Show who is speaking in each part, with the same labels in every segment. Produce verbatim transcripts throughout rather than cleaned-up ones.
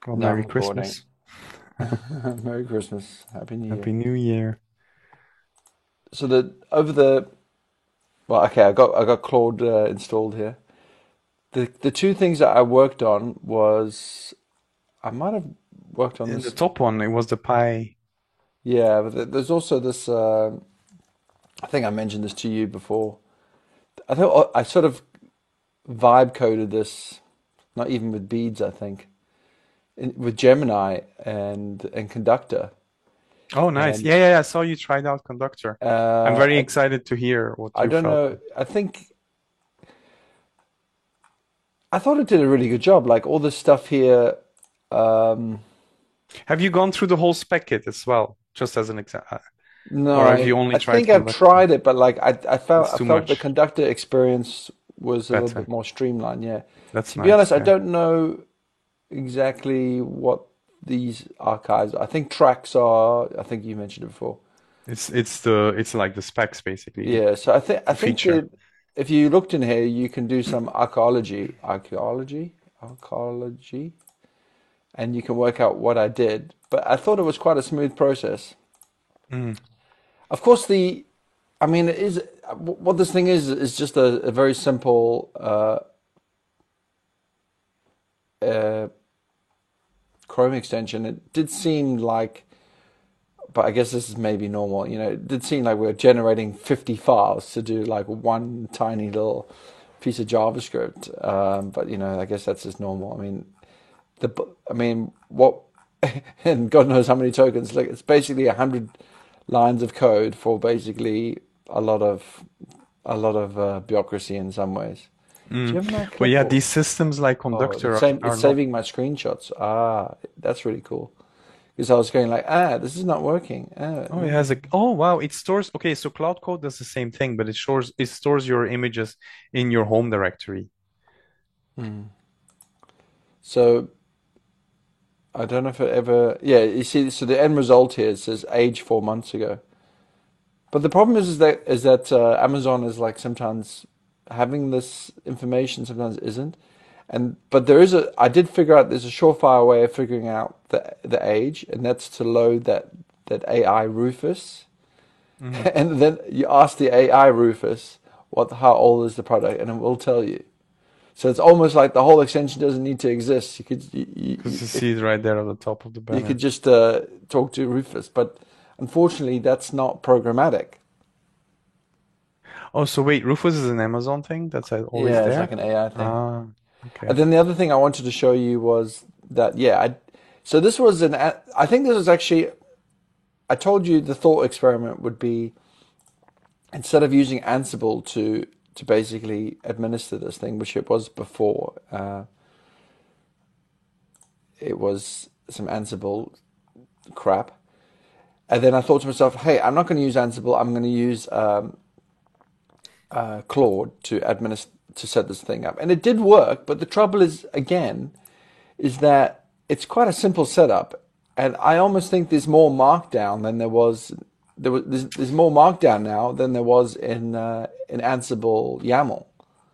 Speaker 1: Well,
Speaker 2: No, I'm
Speaker 1: Merry
Speaker 2: recording.
Speaker 1: Christmas.
Speaker 2: Merry Christmas. Happy New
Speaker 1: Happy
Speaker 2: Year.
Speaker 1: New Year.
Speaker 2: So the over the well, okay, I got I got Claude uh, installed here. The the two things that I worked on was I might have worked on
Speaker 1: In the
Speaker 2: this.
Speaker 1: top one, it was the Pi.
Speaker 2: Yeah, but th- there's also this. Uh, I think I mentioned this to you before. I thought I sort of vibe coded this, not even with beads. I think in, with Gemini and and Conductor.
Speaker 1: Oh, nice.
Speaker 2: And
Speaker 1: Yeah, yeah, yeah, I saw you tried out Conductor. I'm
Speaker 2: uh,
Speaker 1: very
Speaker 2: I
Speaker 1: excited to hear what
Speaker 2: I
Speaker 1: you
Speaker 2: don't
Speaker 1: felt.
Speaker 2: know. I think I thought it did a really good job. Like all this stuff here. Um,
Speaker 1: Have you gone through the whole spec kit as well, just as an example?
Speaker 2: no,
Speaker 1: Or have
Speaker 2: I
Speaker 1: you only
Speaker 2: I
Speaker 1: tried
Speaker 2: think I've
Speaker 1: Conductor?
Speaker 2: tried it, but like I I felt
Speaker 1: It's
Speaker 2: I
Speaker 1: too
Speaker 2: felt the
Speaker 1: much.
Speaker 2: conductor experience was a little bit
Speaker 1: Better.
Speaker 2: more streamlined. Yeah.
Speaker 1: That's
Speaker 2: To be honest,
Speaker 1: nice.
Speaker 2: I
Speaker 1: Yeah.
Speaker 2: don't know exactly what these archives. I think tracks are. I think you mentioned it before.
Speaker 1: It's it's the it's like the specs basically,
Speaker 2: Yeah. So I think I
Speaker 1: the
Speaker 2: think
Speaker 1: feature.
Speaker 2: that if you looked in here, you can do some archaeology, archaeology, archaeology, and you can work out what I did. But I thought it was quite a smooth process.
Speaker 1: Mm.
Speaker 2: Of course, the I mean, it is what this thing is is just a, a very simple uh, uh, Chrome extension. It did seem like, but I guess this is maybe normal. You know, it did seem like we are generating fifty files to do like one tiny little piece of JavaScript. Um, but you know, I guess that's just normal. I mean, the I mean, what and God knows how many tokens. Like it's basically a hundred lines of code for basically a lot of a lot of uh, bureaucracy in some ways.
Speaker 1: Mm.
Speaker 2: Gemini
Speaker 1: Well, yeah,
Speaker 2: clipboard.
Speaker 1: these systems like
Speaker 2: Oh,
Speaker 1: Conductor
Speaker 2: it's
Speaker 1: are,
Speaker 2: same, it's
Speaker 1: are not.
Speaker 2: saving my screenshots. Ah, that's really cool. Because I was going like, ah, this is not working. Ah,
Speaker 1: Oh, it
Speaker 2: no.
Speaker 1: has a. Oh, wow! It stores. Okay, so Cloud Code does the same thing, but it stores it stores your images in your home directory.
Speaker 2: Hmm. So I don't know if it ever. Yeah, you see, so the end result here says age four months ago. But the problem is, is that is that uh, Amazon is like sometimes having this information, sometimes isn't. And but there is a. I did figure out there's a surefire way of figuring out the the age, and that's to load that that A I Rufus.
Speaker 1: Hmm.
Speaker 2: And then you ask the A I Rufus what how old is the product, and it will tell you. So it's almost like the whole extension doesn't need to exist. You could you,
Speaker 1: Because
Speaker 2: you,
Speaker 1: you
Speaker 2: if
Speaker 1: see it right there at the top of the
Speaker 2: you could
Speaker 1: banner.
Speaker 2: just uh, talk to Rufus, but unfortunately that's not programmatic.
Speaker 1: Oh, so wait, Rufus is an Amazon thing that's uh, always
Speaker 2: Yeah, it's like
Speaker 1: there?
Speaker 2: an A I thing.
Speaker 1: Ah,
Speaker 2: And
Speaker 1: okay.
Speaker 2: then the other thing I wanted to show you was that yeah, I so this was an I think this was actually I told you the thought experiment would be instead of using Ansible to to basically administer this thing, which it was before. Uh, it was some Ansible crap. And then I thought to myself, hey, I'm not going to use Ansible. I'm going to use um, uh, Claude to administer to set this thing up, and it did work. But the trouble is, again, is that it's quite a simple setup, and I almost think there's more Markdown than there was. There was there's, there's more Markdown now than there was in uh, in Ansible YAML.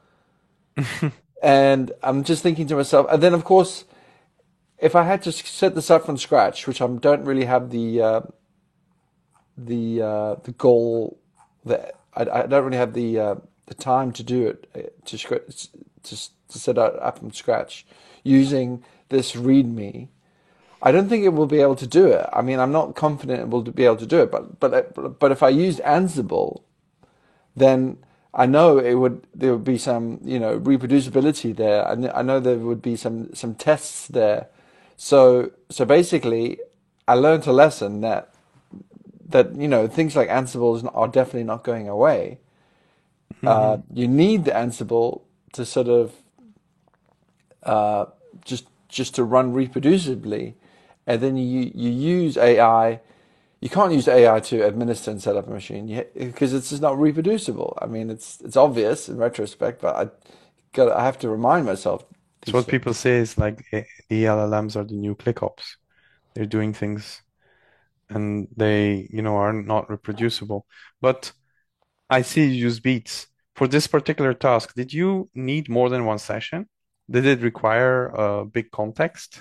Speaker 2: And I'm just thinking to myself, and then of course, if I had to set this up from scratch, which I don't really have the uh, the uh, the goal that I, I don't really have the uh, the time to do it uh, to to to set it up from scratch using this README. I don't think it will be able to do it. I mean, I'm not confident it will be able to do it. But but but if I used Ansible, then I know it would there would be some you know reproducibility there. I, I know there would be some some tests there. So so basically, I learned a lesson that that you know things like Ansible are definitely not going away. Uh,
Speaker 1: Hmm.
Speaker 2: you need the Ansible to sort of uh, just just to run reproducibly, and then you you use A I. You can't use A I to administer and set up a machine because it's just not reproducible. I mean, it's it's obvious in retrospect, but I got I have to remind myself
Speaker 1: So
Speaker 2: these
Speaker 1: what
Speaker 2: things.
Speaker 1: people say is like eh, the L L Ms are the new ClickOps. They're doing things and they, you know, are not reproducible. But I see you use Beats. For this particular task, did you need more than one session? Did it require a big context?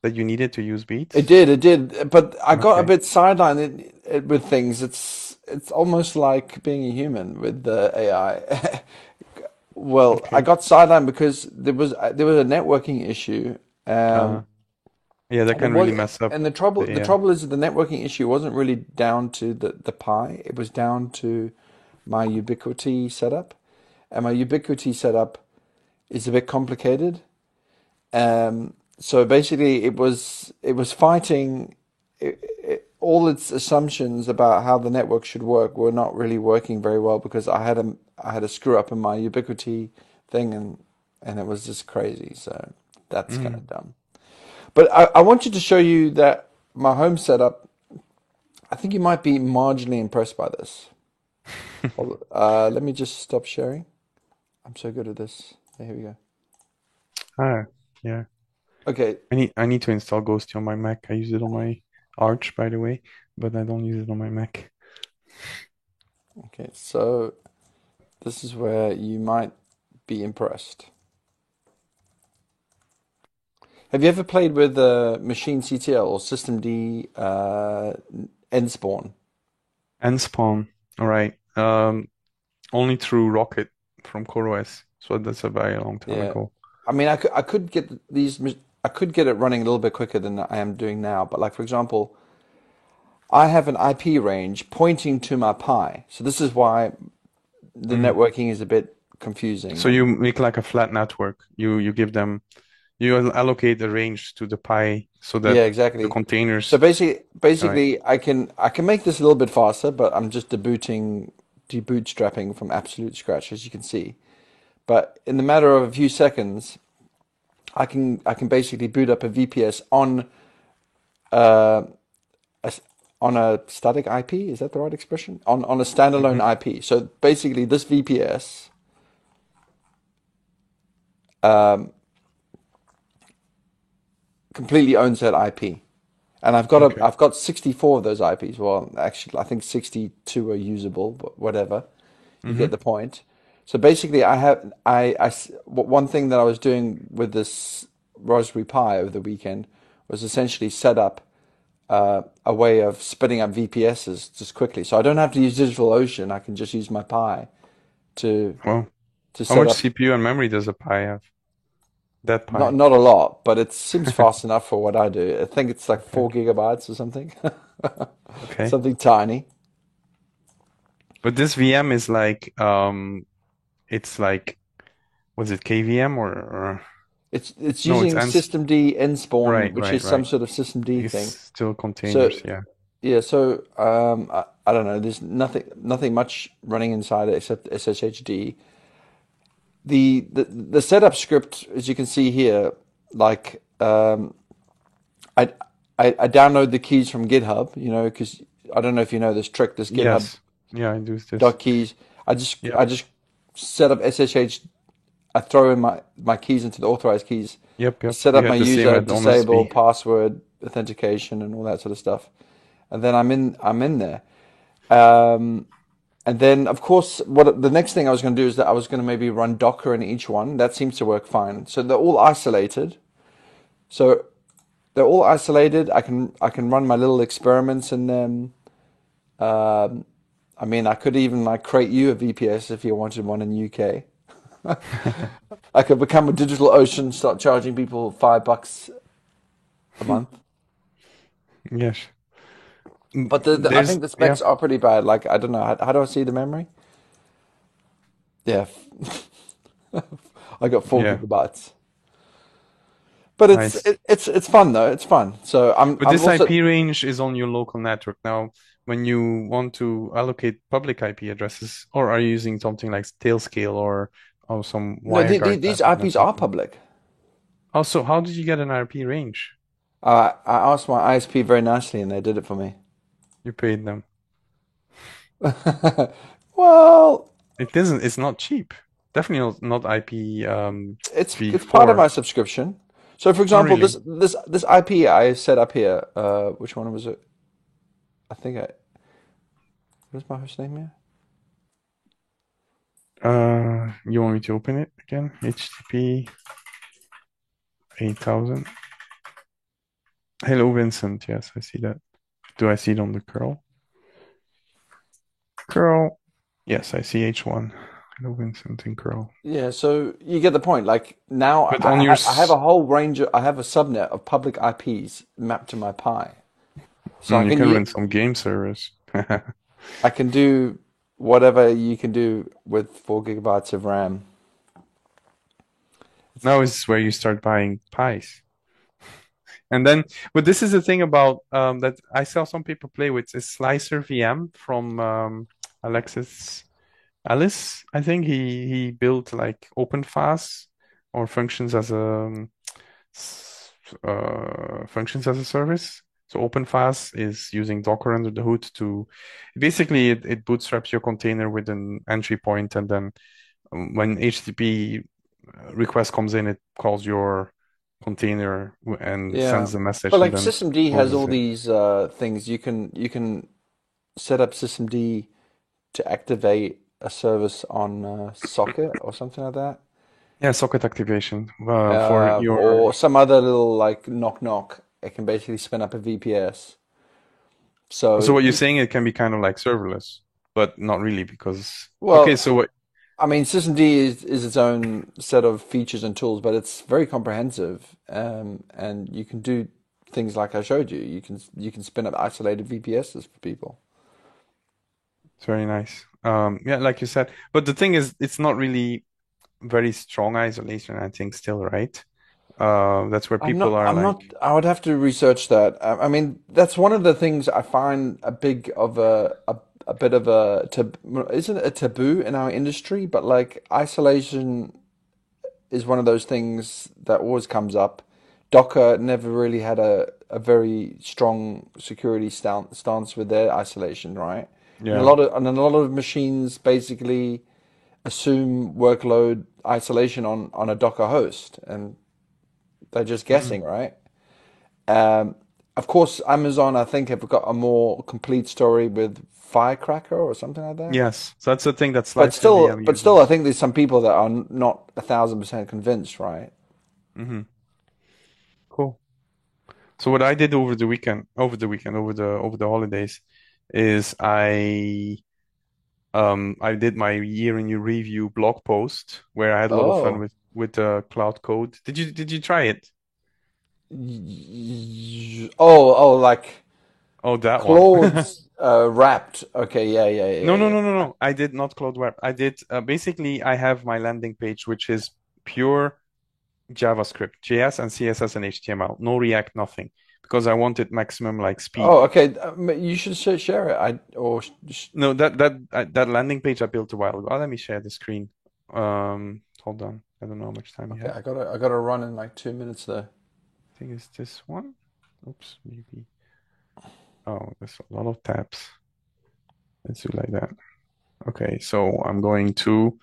Speaker 1: that you needed to use
Speaker 2: It
Speaker 1: Beats?
Speaker 2: did, it did, but I got a
Speaker 1: Okay.
Speaker 2: bit sidelined it, it, with things. It's it's almost like being a human with the A I. Well, I
Speaker 1: Okay.
Speaker 2: got sidelined because there was there was a networking issue.
Speaker 1: Uh,
Speaker 2: Um,
Speaker 1: yeah, that
Speaker 2: and it
Speaker 1: can
Speaker 2: was,
Speaker 1: really mess up
Speaker 2: and the trouble
Speaker 1: the
Speaker 2: the
Speaker 1: A I.
Speaker 2: trouble is that the networking issue wasn't really down to the the Pi. It was down to my Ubiquiti setup, and my Ubiquiti setup is a bit complicated. Um, so basically, it was it was fighting. It, it, all its assumptions about how the network should work were not really working very well because I had a I had a screw up in my Ubiquiti thing, and and it was just crazy. So that's kind
Speaker 1: Mm.
Speaker 2: of dumb. But I, I wanted to show you that my home setup. I think you might be marginally impressed by this. Hold- Uh, let me just stop sharing. I'm so good at this. Here we go.
Speaker 1: Ah, yeah.
Speaker 2: Okay,
Speaker 1: I need I need to install Ghosty on my Mac. I use it on my Arch, by the way, but I don't use it on my Mac.
Speaker 2: okay. So this is where you might be impressed. Have you ever played with uh, Machine C T L or System D uh, Nspawn?
Speaker 1: And Spawn. All right. Um, only through Rocket from CoreOS. So that's a very long time
Speaker 2: Yeah.
Speaker 1: ago.
Speaker 2: I mean, I could, I could get these, I could get it running a little bit quicker than I am doing now. But like, for example, I have an I P range pointing to my Pi. So this is why the
Speaker 1: Mm.
Speaker 2: networking is a bit confusing.
Speaker 1: So
Speaker 2: And
Speaker 1: you make like a flat network. You you give them you al- allocate the range to the Pi so that
Speaker 2: yeah,
Speaker 1: the
Speaker 2: exactly. So
Speaker 1: containers.
Speaker 2: basically,
Speaker 1: All right.
Speaker 2: basically, I can I can make this a little bit faster, but I'm just debooting, debootstrapping from absolute scratch, as you can see. But in the matter of a few seconds, I can I can basically boot up a V P S on uh, a, on a static I P. Is that the right expression? On on a standalone
Speaker 1: Hmm.
Speaker 2: I P. So basically, this V P S um, completely owns that I P, and I've got a
Speaker 1: Okay.
Speaker 2: I've got sixty-four of those I Ps. Well, actually, I think sixty-two are usable, but whatever. You get
Speaker 1: Hmm.
Speaker 2: the point. So basically, I have I, I one thing that I was doing with this Raspberry Pi over the weekend was essentially set up uh, a way of spinning up V P Ss just quickly. So I don't have to use DigitalOcean. I can just use my Pi to
Speaker 1: Well,
Speaker 2: to
Speaker 1: how
Speaker 2: set
Speaker 1: much
Speaker 2: up.
Speaker 1: C P U and memory does a Pi have? That
Speaker 2: Not
Speaker 1: Pi.
Speaker 2: not a lot, but it seems fast enough for what I do. I think it's like
Speaker 1: Okay.
Speaker 2: four gigabytes or something,
Speaker 1: Okay.
Speaker 2: something tiny.
Speaker 1: But this V M is like um it's like was it K V M or, or
Speaker 2: It's it's
Speaker 1: no, it's
Speaker 2: using
Speaker 1: ans
Speaker 2: System D Nspawn,
Speaker 1: right,
Speaker 2: which
Speaker 1: right,
Speaker 2: is some
Speaker 1: right.
Speaker 2: sort of System D
Speaker 1: It's
Speaker 2: thing.
Speaker 1: still
Speaker 2: So
Speaker 1: containers, yeah.
Speaker 2: yeah, so um, I, I don't know. There's nothing nothing much running inside it except S S H D. The, the the setup script, as you can see here, like um, I, I I download the keys from GitHub, you know, because I don't know if you know this trick, this GitHub
Speaker 1: Yes. Yeah, I do this.
Speaker 2: dot keys. I just
Speaker 1: Yep.
Speaker 2: I just set up S S H. I throw in my my keys into the authorized keys,
Speaker 1: Yep, yep.
Speaker 2: set
Speaker 1: We
Speaker 2: up my
Speaker 1: had the same
Speaker 2: user,
Speaker 1: at
Speaker 2: disable
Speaker 1: OnSB.
Speaker 2: password authentication, and all that sort of stuff, and then I'm in I'm in there. Um, And then, of course, what the next thing I was going to do is that I was going to maybe run Docker in each one. That seems to work fine. So they're all isolated. So they're all isolated. I can I can run my little experiments in them. Um, I mean, I could even like create you a V P S if you wanted one in the U K. I could become a digital ocean, start charging people five bucks a month.
Speaker 1: Yes. Mm,
Speaker 2: But the, the, I
Speaker 1: There's
Speaker 2: think the
Speaker 1: yeah.
Speaker 2: specs are pretty bad. Like I don't know how, how do I see the memory? Yeah, I got four
Speaker 1: Yeah.
Speaker 2: gigabytes. But it's
Speaker 1: Nice.
Speaker 2: it, it's it's fun though. It's fun. So I'm
Speaker 1: But
Speaker 2: I'm
Speaker 1: this
Speaker 2: also
Speaker 1: I P range is on your local network. Now, when you want to allocate public I P addresses, or are you using something like Tailscale or or some
Speaker 2: no the, the,
Speaker 1: WireGuard
Speaker 2: these
Speaker 1: type of
Speaker 2: I Ps are
Speaker 1: networking?
Speaker 2: public.
Speaker 1: Also, how did you get an I P range?
Speaker 2: Uh, I asked my I S P very nicely and they did it for me.
Speaker 1: You paid them.
Speaker 2: Well,
Speaker 1: It isn't, it's not cheap. Definitely not, not I P um
Speaker 2: it's it's part of my
Speaker 1: v four.
Speaker 2: subscription. So for
Speaker 1: Oh,
Speaker 2: example, this
Speaker 1: really?
Speaker 2: this this I P I set up here. Uh, which one was it? I think I what's my host name here?
Speaker 1: Uh, you want me to open it again? H T T P eight thousand. Hello, Vincent. Yes, I see that. Do I see it on the curl? Curl. Yes, I see H one. Hello, Vincent in curl.
Speaker 2: Yeah, so you get the point. Like now,
Speaker 1: But
Speaker 2: I,
Speaker 1: on
Speaker 2: I
Speaker 1: your
Speaker 2: have I have
Speaker 1: s-
Speaker 2: a whole range. Of, I have a subnet of public I Ps mapped to my Pi, so I
Speaker 1: mm, you
Speaker 2: can
Speaker 1: can
Speaker 2: u-
Speaker 1: run some game servers.
Speaker 2: I can do whatever you can do with four gigabytes of RAM.
Speaker 1: Now is where you start buying pies. And then, but this is the thing about um, that I saw some people play with is Slicer V M from um, Alexis Alice. I think he he built like OpenFaaS or functions as a um, s- uh, functions as a service. So OpenFaaS is using Docker under the hood to basically it, it bootstraps your container with an entry point, and then um, when H T T P request comes in, it calls your container w- and
Speaker 2: Yeah,
Speaker 1: sends the
Speaker 2: but
Speaker 1: message and
Speaker 2: like
Speaker 1: then
Speaker 2: systemd has
Speaker 1: closes
Speaker 2: all
Speaker 1: it.
Speaker 2: these uh, things you can you can set up systemd to activate a service on uh, socket or something like that,
Speaker 1: Yeah, socket activation uh, for
Speaker 2: uh,
Speaker 1: your.
Speaker 2: or some other little like knock knock. It can basically spin up a V P S. So
Speaker 1: So what you're
Speaker 2: you,
Speaker 1: saying, it can be kind of like serverless, but not really because. Okay,
Speaker 2: well,
Speaker 1: so what?
Speaker 2: I mean, systemd is, is its own set of features and tools, but it's very comprehensive, um, and you can do things like I showed you. You can you can spin up isolated V P Ss for people.
Speaker 1: It's very nice. Um, yeah, like you said, but the thing is, it's not really very strong isolation, I think, still, right? Uh, that's where
Speaker 2: I'm
Speaker 1: people
Speaker 2: not.
Speaker 1: are
Speaker 2: I'm
Speaker 1: like,
Speaker 2: not. I would have to research that. I, I mean, that's one of the things I find a big of a a, a bit of a tab, isn't it a taboo in our industry, but like isolation is one of those things that always comes up. Docker never really had a, a very strong security stan- stance with their isolation, right? And a
Speaker 1: yeah.
Speaker 2: lot of and a lot of machines basically assume workload isolation on on a Docker host, and they're just
Speaker 1: Mm.
Speaker 2: guessing, right? Um, of course, Amazon, I think, have got a more complete story with Firecracker or something like that.
Speaker 1: Yes, so that's the thing that
Speaker 2: But
Speaker 1: Slicer
Speaker 2: still,
Speaker 1: V M
Speaker 2: but still, I
Speaker 1: uses.
Speaker 2: think there's some people that are not a thousand percent convinced, right?
Speaker 1: Hmm. Cool. So what I did over the weekend, over the weekend, over the over the holidays, is I um I did my year in review blog post where I had a lot of fun
Speaker 2: Oh,
Speaker 1: with with uh, Cloud Code. Did you did you try it?
Speaker 2: Y- oh, oh, like
Speaker 1: Oh, that one.
Speaker 2: Claude's uh, wrapped. Okay, yeah, yeah,
Speaker 1: No,
Speaker 2: yeah,
Speaker 1: no,
Speaker 2: yeah.
Speaker 1: no, no, no. I did not Cloud Web. I did uh, basically I have my landing page which is pure JavaScript, J S and C S S and H T M L, no React, nothing, because I wanted maximum like speed.
Speaker 2: Oh, okay. Um, you should sh- share it. I or sh- sh-
Speaker 1: No, that that uh, that landing page I built a while ago. Oh, let me share the screen. Um, hold on. I don't know how much time you
Speaker 2: okay.
Speaker 1: have.
Speaker 2: I gotta, I gotta run in like two minutes though.
Speaker 1: I think it's this one. Oops, maybe. Oh, there's a lot of tabs. Let's do like that. Okay, so I'm going to.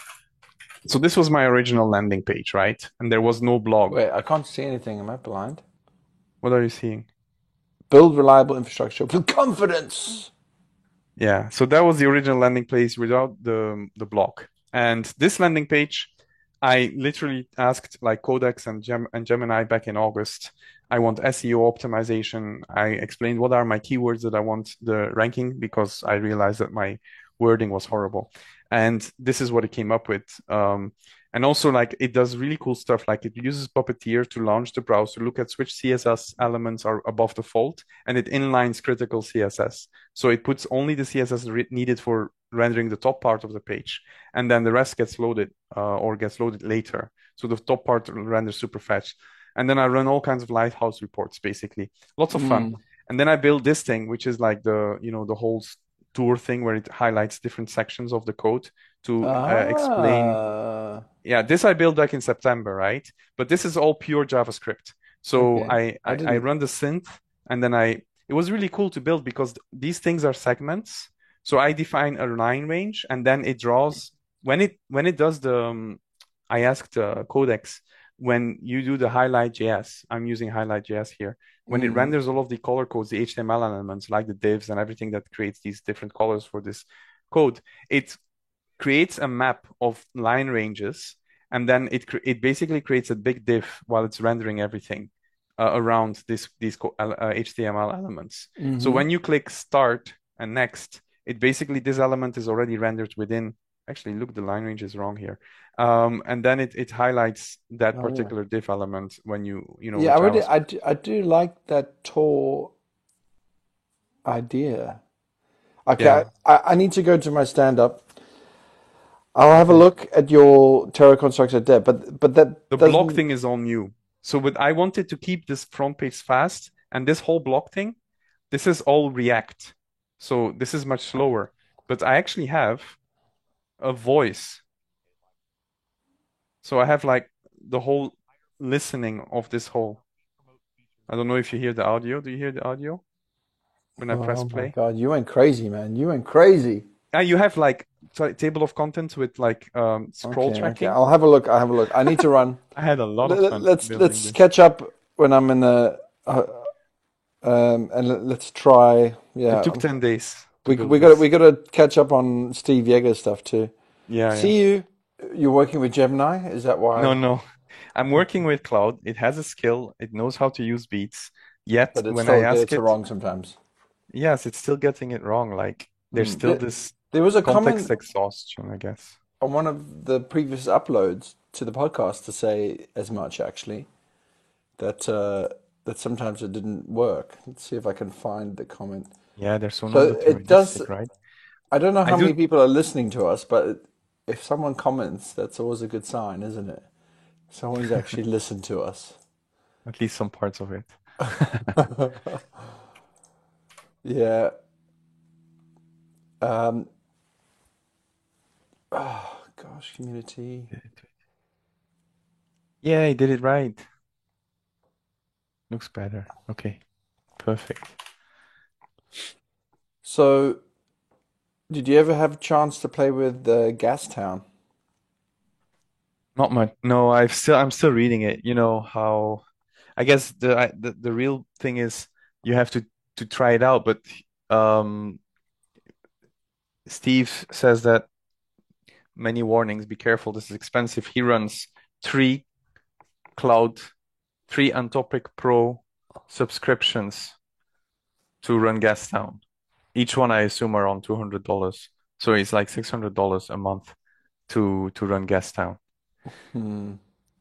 Speaker 1: So this was my original landing page, right? And there was no blog.
Speaker 2: Wait, I can't see anything. Am I blind?
Speaker 1: What are you seeing?
Speaker 2: Build reliable infrastructure with confidence.
Speaker 1: Yeah, so that was the original landing page without the the block. And this landing page, I literally asked like Codex and Gem and Gemini back in August. I want S E O optimization. I explained what are my keywords that I want the ranking because I realized that my wording was horrible. And this is what it came up with. Um, and also like it does really cool stuff. Like it uses Puppeteer to launch the browser, look at which C S S elements are above default, and it inlines critical C S S. So it puts only the C S S re- needed for rendering the top part of the page, and then the rest gets loaded uh, or gets loaded later. So the top part renders super fast. And then I run all kinds of lighthouse reports, basically. Lots of fun.
Speaker 2: Mm.
Speaker 1: And then I build this thing, which is like the, you know, the whole tour thing where it highlights different sections of the code to uh, explain.
Speaker 2: Ah,
Speaker 1: Yeah, this I built back in September, right? But this is all pure JavaScript. So
Speaker 2: okay.
Speaker 1: I,
Speaker 2: I
Speaker 1: I, I
Speaker 2: didn't.
Speaker 1: run the synth and then I, it was really cool to build because these things are segments. So I define a line range and then it draws when it when it does the um, I asked uh, Codex when you do the highlight J S, I'm using highlight J S here. When it
Speaker 2: Mm.
Speaker 1: renders all of the color codes, the H T M L elements like the divs and everything that creates these different colors for this code, it creates a map of line ranges, and then it it basically creates a big diff while it's rendering everything. uh, around this these co- uh, H T M L elements. So
Speaker 2: Mm-hmm.
Speaker 1: when you click start and next, it basically this element is already rendered within. Actually, look, the line range is wrong here. Um, and then it it highlights that
Speaker 2: Oh yeah.
Speaker 1: particular div element when you you know
Speaker 2: Yeah,
Speaker 1: with
Speaker 2: I really,
Speaker 1: JavaScript.
Speaker 2: I do, I do like that Tor idea. Okay,
Speaker 1: Yeah.
Speaker 2: I, I need to go to my stand-up. I'll have a
Speaker 1: Okay.
Speaker 2: look at your Terra constructor there, but but that
Speaker 1: The block
Speaker 2: doesn't.
Speaker 1: thing is all new. So with I wanted to keep this front page fast, and this whole block thing, this is all React. So this is much slower. But I actually have a voice. So I have like the whole listening of this whole. I don't know if you hear the audio. Do you hear the audio when I press
Speaker 2: Oh my
Speaker 1: play?
Speaker 2: God, you went crazy, man. You went crazy.
Speaker 1: Ah, you have like t table of contents with like um, scroll
Speaker 2: Okay, okay.
Speaker 1: tracking.
Speaker 2: I'll have a look. I'll have a look. I need to run.
Speaker 1: I had a lot of
Speaker 2: Let, let-
Speaker 1: fun
Speaker 2: let's
Speaker 1: building
Speaker 2: let's
Speaker 1: this.
Speaker 2: catch up when I'm in a uh, um and let, let's try.
Speaker 1: It
Speaker 2: Yeah,
Speaker 1: took ten days to
Speaker 2: we
Speaker 1: build
Speaker 2: we got
Speaker 1: this.
Speaker 2: we got to catch up on Steve Yeager stuff too.
Speaker 1: Yeah, yeah.
Speaker 2: See you. You're working with Gemini. Is that
Speaker 1: No,
Speaker 2: why?
Speaker 1: no. I'm working with Cloud. It has a skill. It knows how to use beats. Yet
Speaker 2: But it
Speaker 1: when I
Speaker 2: still
Speaker 1: ask
Speaker 2: gets it
Speaker 1: it,
Speaker 2: wrong sometimes.
Speaker 1: yes, it's still getting it wrong. Like there's
Speaker 2: Hmm.
Speaker 1: still
Speaker 2: There,
Speaker 1: this
Speaker 2: there was a
Speaker 1: context
Speaker 2: comment
Speaker 1: exhaustion, I guess.
Speaker 2: on one of the previous uploads to the podcast to say as much actually that uh, that sometimes it didn't work. Let's see if I can find the comment.
Speaker 1: Yeah, they're so
Speaker 2: So it does.
Speaker 1: non-deterministic, right?
Speaker 2: I don't know
Speaker 1: I
Speaker 2: how many
Speaker 1: do
Speaker 2: people are listening to us, but if someone comments, that's always a good sign, isn't it? Someone's actually listened to us.
Speaker 1: at least some parts of it.
Speaker 2: Yeah. Um, oh gosh, community.
Speaker 1: Yeah, I did it right. Looks better. Okay, perfect.
Speaker 2: So, did you ever have a chance to play with uh, Gastown?
Speaker 1: Not much. No, I've still I'm still reading it. You know how I guess the I, the the real thing is you have to to try it out, but um Steve says that many warnings, be careful, this is expensive. He runs three cloud, three Anthropic Pro subscriptions to run Gastown. Each one I assume around two hundred dollars. So it's like six hundred dollars a month to to run Gastown.
Speaker 2: Hmm.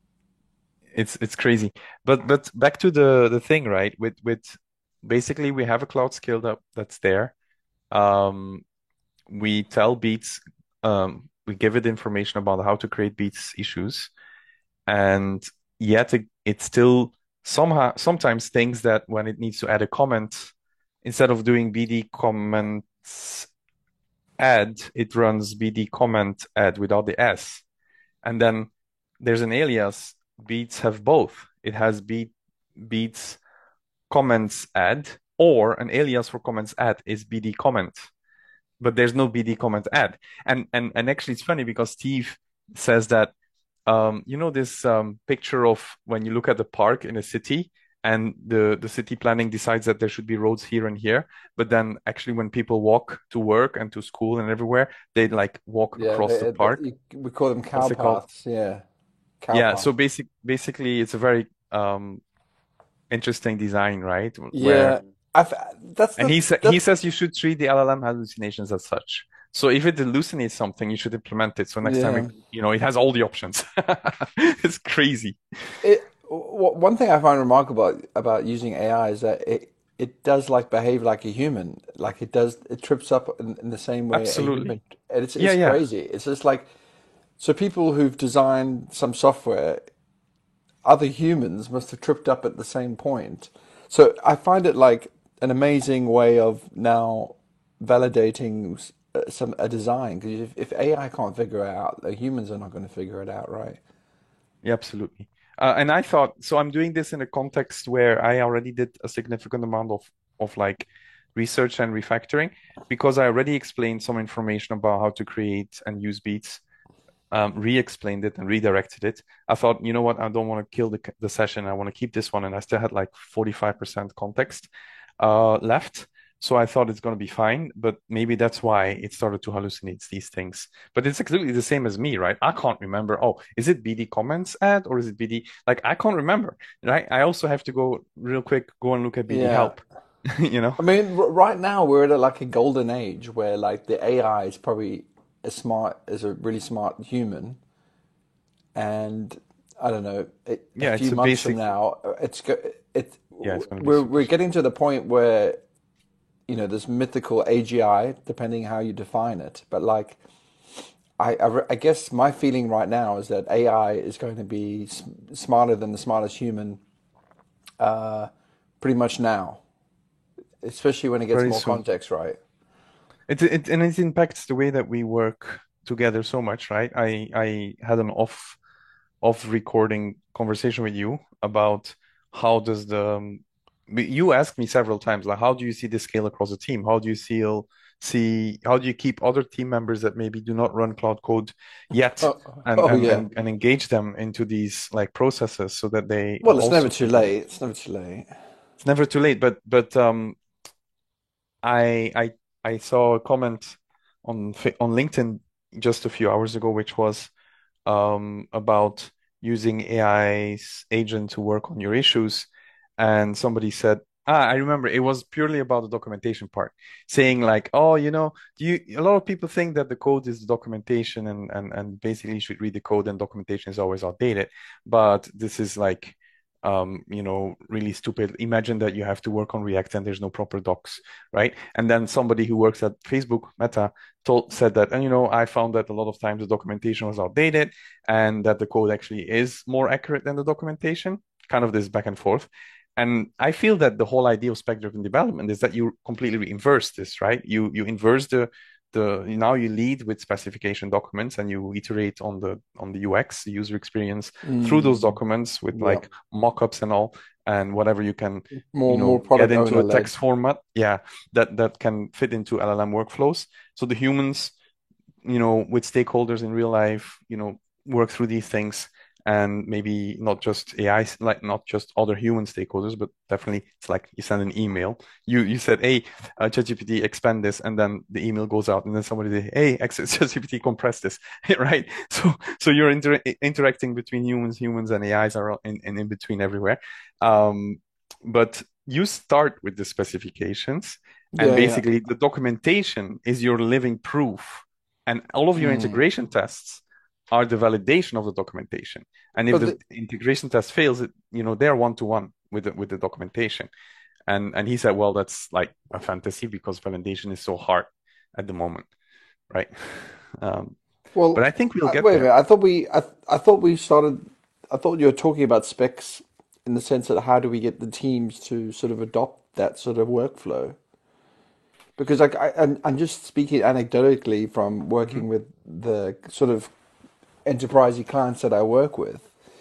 Speaker 1: It's it's crazy. But but back to the the thing, right? With with basically we have a cloud skill that that's there. Um, we tell Beats, um, we give it information about how to create Beats issues, and yet it, it still somehow sometimes thinks that when it needs to add a comment, instead of doing B D comments add, it runs B D comment add without the S. And then there's an alias. Beats have both. It has beat Beats comments add, or an alias for comments add is B D comment, but there's no B D comment add. And and and actually, it's funny because Steve says that um, you know this um, picture of when you look at the park in a city and the the city planning decides that there should be roads here and here, but then actually when people walk to work and to school and everywhere, they like walk
Speaker 2: Yeah,
Speaker 1: across the
Speaker 2: they, they,
Speaker 1: park.
Speaker 2: you, we call them cow
Speaker 1: What's it called?
Speaker 2: paths. Yeah, cow
Speaker 1: Yeah, so
Speaker 2: paths.
Speaker 1: basic basically it's a very um interesting design, right? Where
Speaker 2: Yeah, I've that's
Speaker 1: and
Speaker 2: the
Speaker 1: he sa he
Speaker 2: that's
Speaker 1: says you should treat the L L M hallucinations as such. So if it hallucinates something, you should implement it. So next time, it,
Speaker 2: yeah.
Speaker 1: you know, it has all the options. It's crazy.
Speaker 2: It w one thing I find remarkable about using A I is that it it does like behave like a human. Like it does, it trips up in, in the same way a
Speaker 1: Absolutely.
Speaker 2: human. And it's
Speaker 1: Yeah,
Speaker 2: it's
Speaker 1: yeah.
Speaker 2: crazy. It's just like so people who've designed some software, other humans must have tripped up at the same point. So I find it like an amazing way of now validating s- uh, some a design because if, if A I can't figure it out, the humans are not going to figure it out, right?
Speaker 1: Yeah, absolutely. Uh, and I thought, so I'm doing this in a context where I already did a significant amount of of like research and refactoring because I already explained some information about how to create and use beats, um, re-explained it and redirected it. I thought, you know what, I don't want to kill the the session. I want to keep this one, and I still had like forty-five percent context uh, left. So I thought it's going to be fine, but maybe that's why it started to hallucinate these things. But it's exactly the same as me, right? I can't remember. Oh, is it B D comments ad or is it B D? Like I can't remember, right? I also have to go real quick, go and look at B D
Speaker 2: Yeah.
Speaker 1: help, you know?
Speaker 2: I mean, r right now we're at a, like a golden age where like the A I is probably as smart as a really smart human, and I don't know, it, a
Speaker 1: Yeah,
Speaker 2: few
Speaker 1: it's a
Speaker 2: months from
Speaker 1: basic.
Speaker 2: now, it's go, it
Speaker 1: Yeah, it's going to be
Speaker 2: we're
Speaker 1: super
Speaker 2: we're
Speaker 1: smart.
Speaker 2: getting to the point where you know this mythical A G I, depending how you define it, but like I I, re- I guess my feeling right now is that A I is going to be s smarter than the smartest human, uh, pretty much now, especially when it gets
Speaker 1: Very
Speaker 2: more
Speaker 1: soon.
Speaker 2: context right.
Speaker 1: It, it and it impacts the way that we work together so much, right? I I had an off off recording conversation with you about how does the um, you asked me several times like how do you see this scale across a team? How do you see see how do you keep other team members that maybe do not run Cloud Code yet
Speaker 2: Oh,
Speaker 1: and
Speaker 2: oh
Speaker 1: and
Speaker 2: yeah.
Speaker 1: and, and engage them into these like processes so that they
Speaker 2: Well, it's never
Speaker 1: also
Speaker 2: too
Speaker 1: can do.
Speaker 2: late. It's never too late.
Speaker 1: It's never too late, but but um I I I saw a comment on Fa- on LinkedIn just a few hours ago, which was um, about using A I's agent to work on your issues, and somebody said, "Ah, I remember it was purely about the documentation part, saying like, oh, you know, do you a lot of people think that the code is the documentation, and and and basically you should read the code, and documentation is always outdated, but this is like." Um, you know, really stupid. Imagine that you have to work on React and there's no proper docs, right? And then somebody who works at Facebook, Meta, told said that, and you know, I found that a lot of times the documentation was outdated and that the code actually is more accurate than the documentation, kind of this back and forth. And I feel that the whole idea of spec-driven development is that you completely inverse this, right? You you inverse the the now you lead with specification documents and you iterate on the on the U X, the user experience, through those
Speaker 2: Mm,
Speaker 1: documents with
Speaker 2: yeah.
Speaker 1: like mock-ups and all, and whatever you can,
Speaker 2: More
Speaker 1: you
Speaker 2: more
Speaker 1: know, get
Speaker 2: product
Speaker 1: into
Speaker 2: owner
Speaker 1: a
Speaker 2: led.
Speaker 1: text format, yeah, that that can fit into L L M workflows. So the humans you know, with stakeholders in real life, you know, work through these things and maybe not just A I, like not just other human stakeholders, but definitely it's like you send an email. You you said, hey, uh, ChatGPT expand this, and then the email goes out, and then somebody say, hey, ChatGPT compress this, right? So so you're inter interacting between humans, humans and A Is are in, in, in between everywhere. Um, but you start with the specifications, and
Speaker 2: Yeah, yeah.
Speaker 1: basically the documentation is your living proof and all of your
Speaker 2: Mm.
Speaker 1: integration tests are the validation of the documentation. And if
Speaker 2: But
Speaker 1: the
Speaker 2: the,
Speaker 1: integration test fails, it, you know, they're one to one with the, with the documentation. And and he said, well, that's like a fantasy because validation is so hard at the moment, right? Um, but
Speaker 2: well,
Speaker 1: I think we'll
Speaker 2: uh,
Speaker 1: get
Speaker 2: wait a
Speaker 1: there.
Speaker 2: minute. I thought we I I thought we started. I thought you were talking about specs in the sense that how do we get the teams to sort of adopt that sort of workflow? Because like I, I'm, I'm just speaking anecdotally from
Speaker 1: Mhm.
Speaker 2: working with the sort of enterprisey clients that I work with.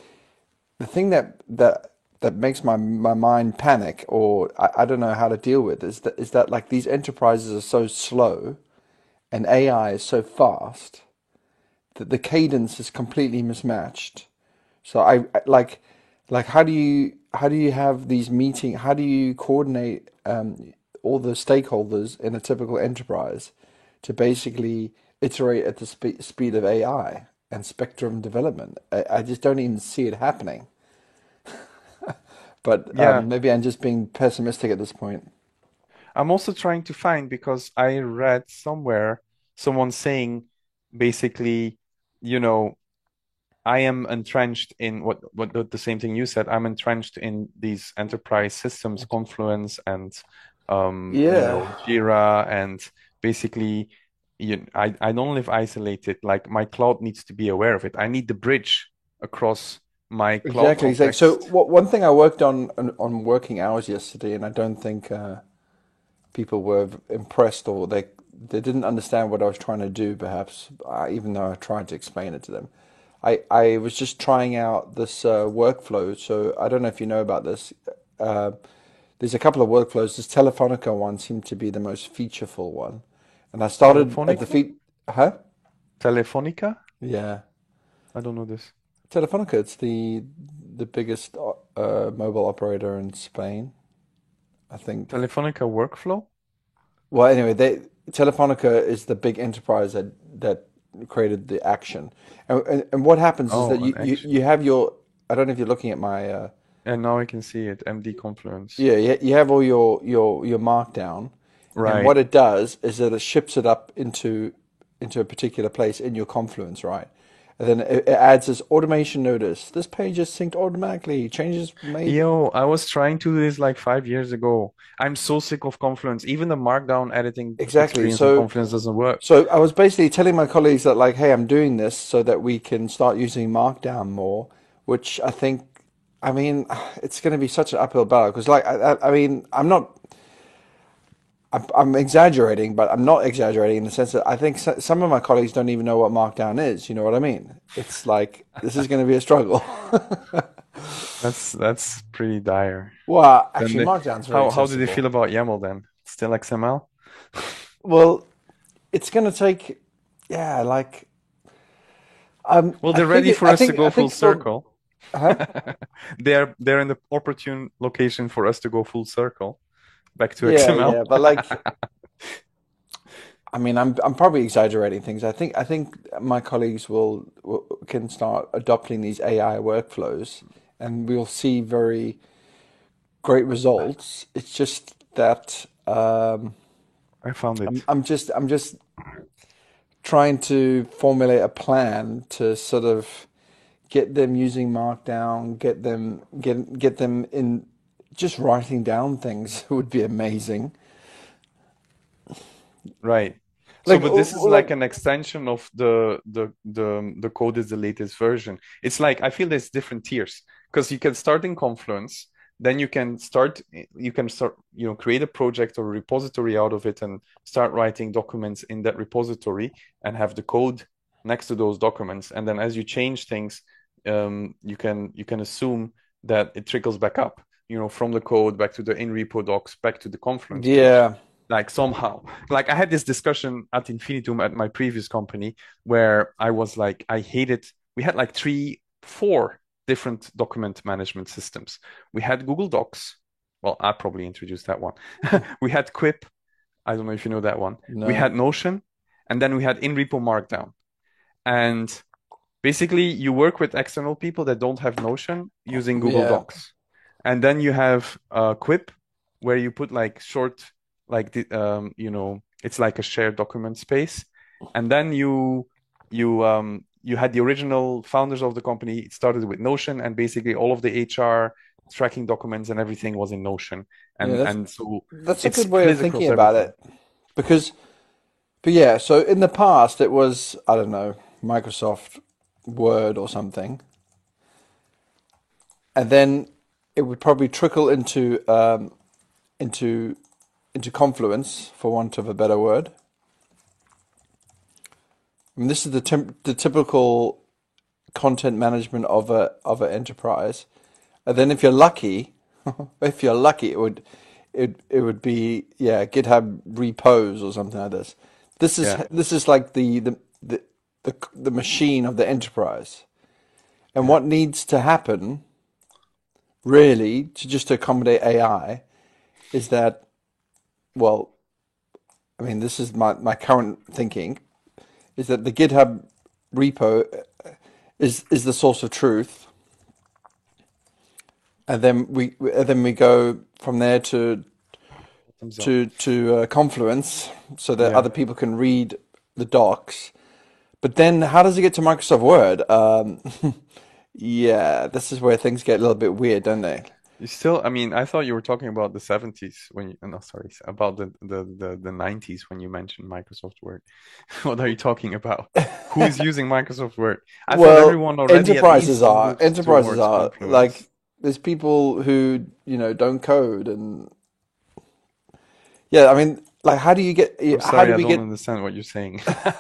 Speaker 2: The thing that that that makes my my mind panic, or I, I don't know how to deal with, is that is that like these enterprises are so slow and A I is so fast that the cadence is completely mismatched. So I, I like like how do you how do you have these meeting? How do you coordinate um, all the stakeholders in a typical enterprise to basically iterate at the spe speed of A I and spectrum development? I, I just don't even see it happening. But
Speaker 1: Yeah,
Speaker 2: um, maybe I'm just being pessimistic at this point.
Speaker 1: I'm also trying to find because I read somewhere someone saying basically, you know, I am entrenched in what what the, the same thing you said. I'm entrenched in these enterprise systems, Confluence and um, you
Speaker 2: Yeah,
Speaker 1: know, Jira, and basically, you, I I don't live isolated. Like my cloud needs to be aware of it. I need the bridge across my cloud
Speaker 2: exactly. Exactly. So
Speaker 1: context.
Speaker 2: what, one thing I worked on, on on working hours yesterday, and I don't think uh, people were impressed or they they didn't understand what I was trying to do, perhaps, uh, even though I tried to explain it to them. I, I was just trying out this uh, workflow. So I don't know if you know about this. Uh, there's a couple of workflows. This Telefonica one seemed to be the most featureful one. And I started at the
Speaker 1: Telefonica,
Speaker 2: feet. Huh?
Speaker 1: Telefonica.
Speaker 2: Yeah.
Speaker 1: I don't know this.
Speaker 2: Telefonica, it's the the biggest uh, mobile operator in Spain, I think.
Speaker 1: Telefonica workflow.
Speaker 2: well, anyway, they Telefonica is the big enterprise that that created the action, and and, and what happens is
Speaker 1: Oh,
Speaker 2: that
Speaker 1: an
Speaker 2: you, you
Speaker 1: action.
Speaker 2: you have your I don't know if you're looking at my uh,
Speaker 1: And now I can see it. M D Confluence.
Speaker 2: yeah, you, you have all your your your markdown, and
Speaker 1: Right.
Speaker 2: what it does is that it ships it up into into a particular place in your Confluence, right? And then it, it adds this automation notice. This page is synced automatically. Changes made.
Speaker 1: Yo, I was trying to do this like five years ago. I'm so sick of Confluence. Even the Markdown editing
Speaker 2: Exactly.
Speaker 1: experience in
Speaker 2: So
Speaker 1: Confluence doesn't work.
Speaker 2: so I was basically telling my colleagues that like, hey, I'm doing this so that we can start using Markdown more, which I think, I mean, it's going to be such an uphill battle because like, I, I I mean, I'm not, I'm, I'm exaggerating, but I'm not exaggerating in the sense that I think so, some of my colleagues don't even know what Markdown is. You know what I mean? It's like this is going to be a struggle.
Speaker 1: That's that's pretty dire.
Speaker 2: Well,
Speaker 1: Then
Speaker 2: actually,
Speaker 1: the,
Speaker 2: Markdown's very
Speaker 1: how how did you
Speaker 2: accessible.
Speaker 1: feel about YAML then? Still X M L?
Speaker 2: Well, it's going to take, yeah, like um,
Speaker 1: Well,
Speaker 2: I
Speaker 1: they're
Speaker 2: think
Speaker 1: ready
Speaker 2: it,
Speaker 1: for
Speaker 2: I
Speaker 1: us to
Speaker 2: think I
Speaker 1: go full
Speaker 2: think for
Speaker 1: circle.
Speaker 2: huh?
Speaker 1: They're they're in the opportune location for us to go full circle back to
Speaker 2: Yeah,
Speaker 1: X M L.
Speaker 2: yeah, but like I mean, I'm I'm probably exaggerating things. I think I think my colleagues will, will can start adopting these A I workflows, and we'll see very great results. It's just that um,
Speaker 1: I found
Speaker 2: I'm
Speaker 1: it.
Speaker 2: I'm just I'm just trying to formulate a plan to sort of get them using Markdown, get them get get them in just writing down things would be amazing.
Speaker 1: Right. So,
Speaker 2: Like
Speaker 1: but this is like
Speaker 2: like
Speaker 1: an extension of the the the the code is the latest version. It's like I feel there's different tiers because you can start in Confluence, then you can start you can start you know create a project or a repository out of it and start writing documents in that repository and have the code next to those documents. And then as you change things, um, you can you can assume that it trickles back up, you know, from the code back to the in repo docs back to the Confluence page
Speaker 2: yeah.
Speaker 1: like somehow. Like I had this discussion at Infinitum at my previous company where I was like, I hated, we had like three, four different document management systems. We had Google Docs. Well, I probably introduced that one. We had Quip. I don't know if you know that one. We
Speaker 2: No.
Speaker 1: had Notion, and then we had in-repo Markdown. And basically, you work with external people that don't have Notion using Google
Speaker 2: Yeah.
Speaker 1: Docs. And then you have uh, Quip, where you put like short, like the, um, you know, it's like a shared document space. And then you you um you had the original founders of the company. It started with Notion, and basically all of the H R tracking documents and everything was in Notion.
Speaker 2: Yeah,
Speaker 1: And
Speaker 2: that's
Speaker 1: and so
Speaker 2: that's a
Speaker 1: it
Speaker 2: good way of
Speaker 1: split
Speaker 2: thinking
Speaker 1: across
Speaker 2: about
Speaker 1: everything.
Speaker 2: it. Because, but yeah, so in the past it was, I don't know, Microsoft Word or something, and then it would probably trickle into um, into into Confluence, for want of a better word. I mean, this is the tim the typical content management of a of an enterprise. And then if you're lucky, if you're lucky, it would it it would be yeah GitHub repos or something like this. This is
Speaker 1: Yeah,
Speaker 2: this is like the the the the, the machine of the enterprise. And
Speaker 1: yeah.
Speaker 2: what needs to happen really to just to accommodate A I is that well, I mean this is my my current thinking is that the GitHub repo is is the source of truth, and then we and then we go from there to
Speaker 1: Thumbs up.
Speaker 2: to to uh, Confluence so that
Speaker 1: Yeah.
Speaker 2: other people can read the docs. But then, how does it get to Microsoft Word? Um, yeah, this is where things get a little bit weird, don't they?
Speaker 1: You still, I mean, I thought you were talking about the seventies when you, no, sorry, about the, the, the, the nineties when you mentioned Microsoft Word. What are you talking about? Who is using Microsoft Word? I thought
Speaker 2: Well,
Speaker 1: everyone already at
Speaker 2: enterprises
Speaker 1: least
Speaker 2: are
Speaker 1: moved
Speaker 2: enterprises
Speaker 1: towards
Speaker 2: are like
Speaker 1: Confluence.
Speaker 2: there's people who you know don't code, and yeah, I mean, like, how do you get?
Speaker 1: I'm
Speaker 2: How
Speaker 1: sorry,
Speaker 2: do
Speaker 1: I
Speaker 2: we
Speaker 1: don't
Speaker 2: get?
Speaker 1: understand what you're saying.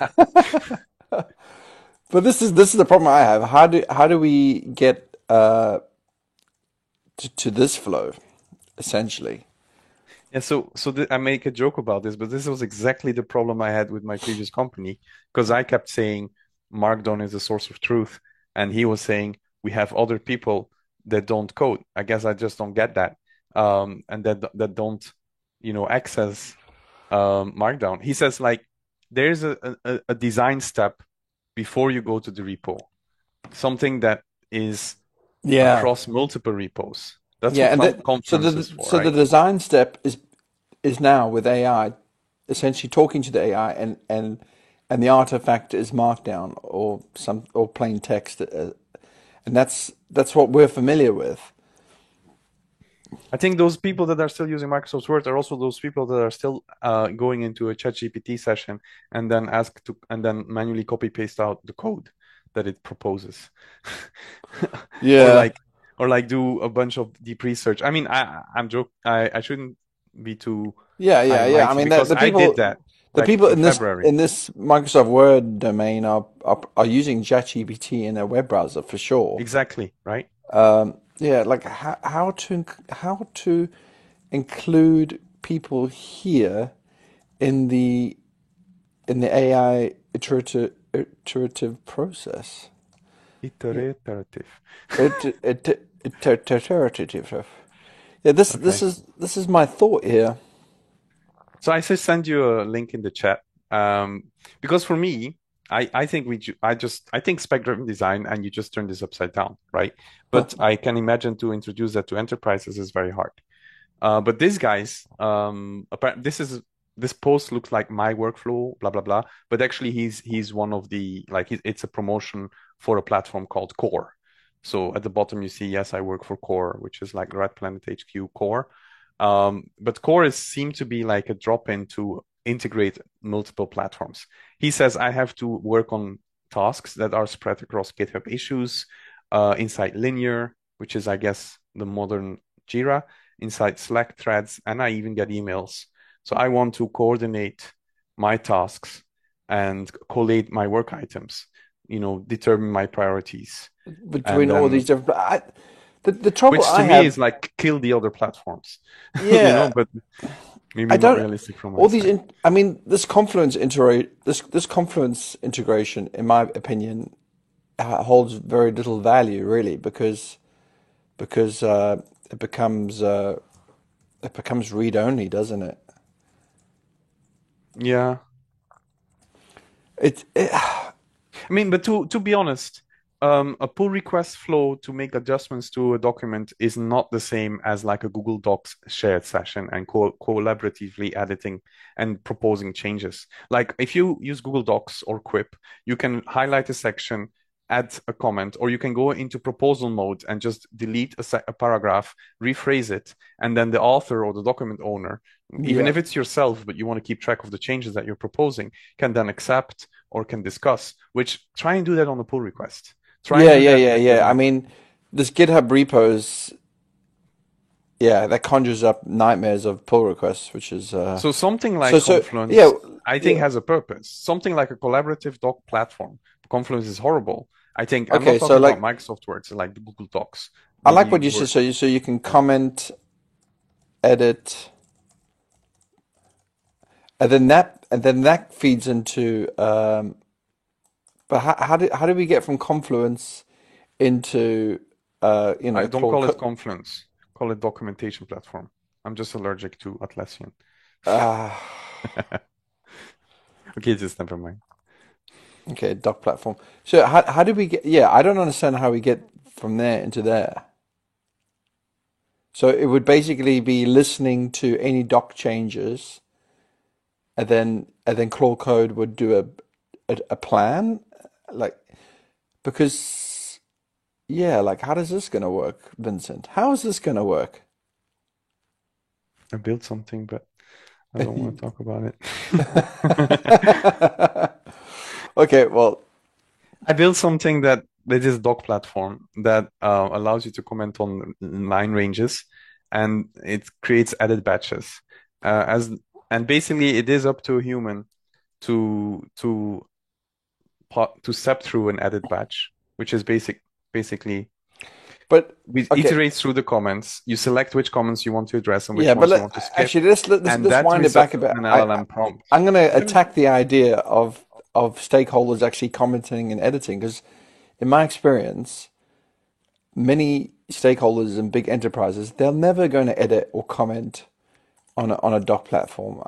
Speaker 2: But this is this is the problem I have. How do how do we get uh to, to this flow essentially?
Speaker 1: Yeah, so so th I make a joke about this, but this was exactly the problem I had with my previous company because I kept saying Markdown is a source of truth, and he was saying we have other people that don't code. I guess I just don't get that, um, and that that don't, you know, access um, Markdown. He says like there's a, a, a design step before you go to the repo, something that is
Speaker 2: Yeah.
Speaker 1: across multiple repos. That's
Speaker 2: Yeah,
Speaker 1: what
Speaker 2: and
Speaker 1: com
Speaker 2: the, so
Speaker 1: Confluence is
Speaker 2: the
Speaker 1: for,
Speaker 2: so the
Speaker 1: right?
Speaker 2: design step is is now with A I, essentially talking to the A I, and and and the artifact is Markdown or some or plain text, uh, and that's that's what we're familiar with.
Speaker 1: I think those people that are still using Microsoft Word are also those people that are still uh, going into a ChatGPT session and then ask to and then manually copy paste out the code that it proposes, or
Speaker 2: Yeah,
Speaker 1: like or like do a bunch of deep research. I mean, I I'm joke. I I shouldn't be too
Speaker 2: yeah,
Speaker 1: high
Speaker 2: yeah,
Speaker 1: and
Speaker 2: yeah. I
Speaker 1: mighty
Speaker 2: mean, the
Speaker 1: because
Speaker 2: the
Speaker 1: I did
Speaker 2: people
Speaker 1: that
Speaker 2: the
Speaker 1: like
Speaker 2: people
Speaker 1: in
Speaker 2: in this
Speaker 1: February.
Speaker 2: in this Microsoft Word domain are are, are using ChatGPT in their web browser for sure.
Speaker 1: Exactly, right?
Speaker 2: Yeah, like how how to inc- how to include people here in the in the A I iterative iterative process. Yeah,
Speaker 1: Iterative.
Speaker 2: it, it, it, iterative. Yeah, this this
Speaker 1: Okay.
Speaker 2: is this is my thought here.
Speaker 1: So I just send you a link in the chat. Um, because for me, I, I think we ju I just I think spec-driven design and you just turn this upside down, right? But I can imagine to introduce that to enterprises is very hard. Uh, but these guys, um, apparently this is this post looks like my workflow, blah blah blah. But actually, he's he's one of the like it- it's a promotion for a platform called Core. So at the bottom you see, yes, I work for Core, which is like Red Planet H Q Core. Um, but Core is seemed to be like a drop-in to integrate multiple platforms. He says I have to work on tasks that are spread across GitHub issues, uh, inside Linear, which is I guess the modern Jira, inside Slack threads, and I even get emails. So I want to coordinate my tasks and collate my work items, you know, determine my priorities. And
Speaker 2: Between all
Speaker 1: then,
Speaker 2: these different. I, the the trouble
Speaker 1: which to
Speaker 2: I
Speaker 1: me
Speaker 2: have,
Speaker 1: is like kill the other platforms, you know,
Speaker 2: yeah,
Speaker 1: but maybe
Speaker 2: I
Speaker 1: not
Speaker 2: don't.
Speaker 1: realistic from my
Speaker 2: All these,
Speaker 1: side.
Speaker 2: in, I mean, this Confluence integrate this this Confluence integration, in my opinion, uh, holds very little value really because because uh, it becomes uh, it becomes read only, doesn't it?
Speaker 1: Yeah.
Speaker 2: It, it
Speaker 1: I mean, but to to be honest, um, a pull request flow to make adjustments to a document is not the same as like a Google Docs shared session and co collaboratively editing and proposing changes. Like if you use Google Docs or Quip, you can highlight a section, add a comment, or you can go into proposal mode and just delete a, se a paragraph, rephrase it, and then the author or the document owner, even
Speaker 2: yeah.
Speaker 1: if it's yourself, but you want to keep track of the changes that you're proposing, can then accept or can discuss, which try and do that on a pull request. Try and
Speaker 2: Yeah,
Speaker 1: do
Speaker 2: yeah,
Speaker 1: that
Speaker 2: yeah,
Speaker 1: with
Speaker 2: yeah. I
Speaker 1: a
Speaker 2: mean, this GitHub repos, yeah, that conjures up nightmares of pull requests, which is uh
Speaker 1: so something
Speaker 2: so
Speaker 1: like
Speaker 2: so yeah,
Speaker 1: Confluence, I think
Speaker 2: yeah.
Speaker 1: has a purpose. Something like a collaborative doc platform. Confluence is horrible. I think I'm not
Speaker 2: Okay, so
Speaker 1: talking about
Speaker 2: like
Speaker 1: Microsoft Words, like the Google Docs.
Speaker 2: I like
Speaker 1: Maybe
Speaker 2: what you said.
Speaker 1: Word.
Speaker 2: So you so you can comment, edit, and then that and then that feeds into um. But how how do how do we get from Confluence into uh you
Speaker 1: I
Speaker 2: know
Speaker 1: don't
Speaker 2: Claude?
Speaker 1: call it
Speaker 2: Co-
Speaker 1: Confluence. Call it documentation platform. I'm just allergic to Atlassian.
Speaker 2: Uh,
Speaker 1: Okay, just never mind.
Speaker 2: okay, doc platform. So how how do we get? Yeah, I don't understand how we get from there into there. So it would basically be listening to any doc changes, and then and then Claude Code would do a a, a plan, like because yeah, like how does this gonna work, Vincent? How is this gonna work?
Speaker 1: I built something, but I don't want to talk about it.
Speaker 2: Okay, well,
Speaker 1: I built something that that is doc platform that uh, allows you to comment on line ranges, and it creates added batches. Uh, as and basically, it is up to a human to to po- to step through an added batch, which is basic. Basically,
Speaker 2: but
Speaker 1: we
Speaker 2: okay,
Speaker 1: iterate through the comments. You select which comments you want to address and
Speaker 2: yeah,
Speaker 1: which
Speaker 2: but
Speaker 1: ones you
Speaker 2: let,
Speaker 1: want to skip,
Speaker 2: actually, let's let's
Speaker 1: and
Speaker 2: let's
Speaker 1: that
Speaker 2: wind it
Speaker 1: results
Speaker 2: back a bit.
Speaker 1: in an
Speaker 2: I,
Speaker 1: L L M
Speaker 2: I
Speaker 1: prompt.
Speaker 2: I'm gonna
Speaker 1: Finish.
Speaker 2: attack the idea of of stakeholders actually commenting and editing because, in my experience, many stakeholders in big enterprises they're never going to edit or comment on a, on a doc platform. I'm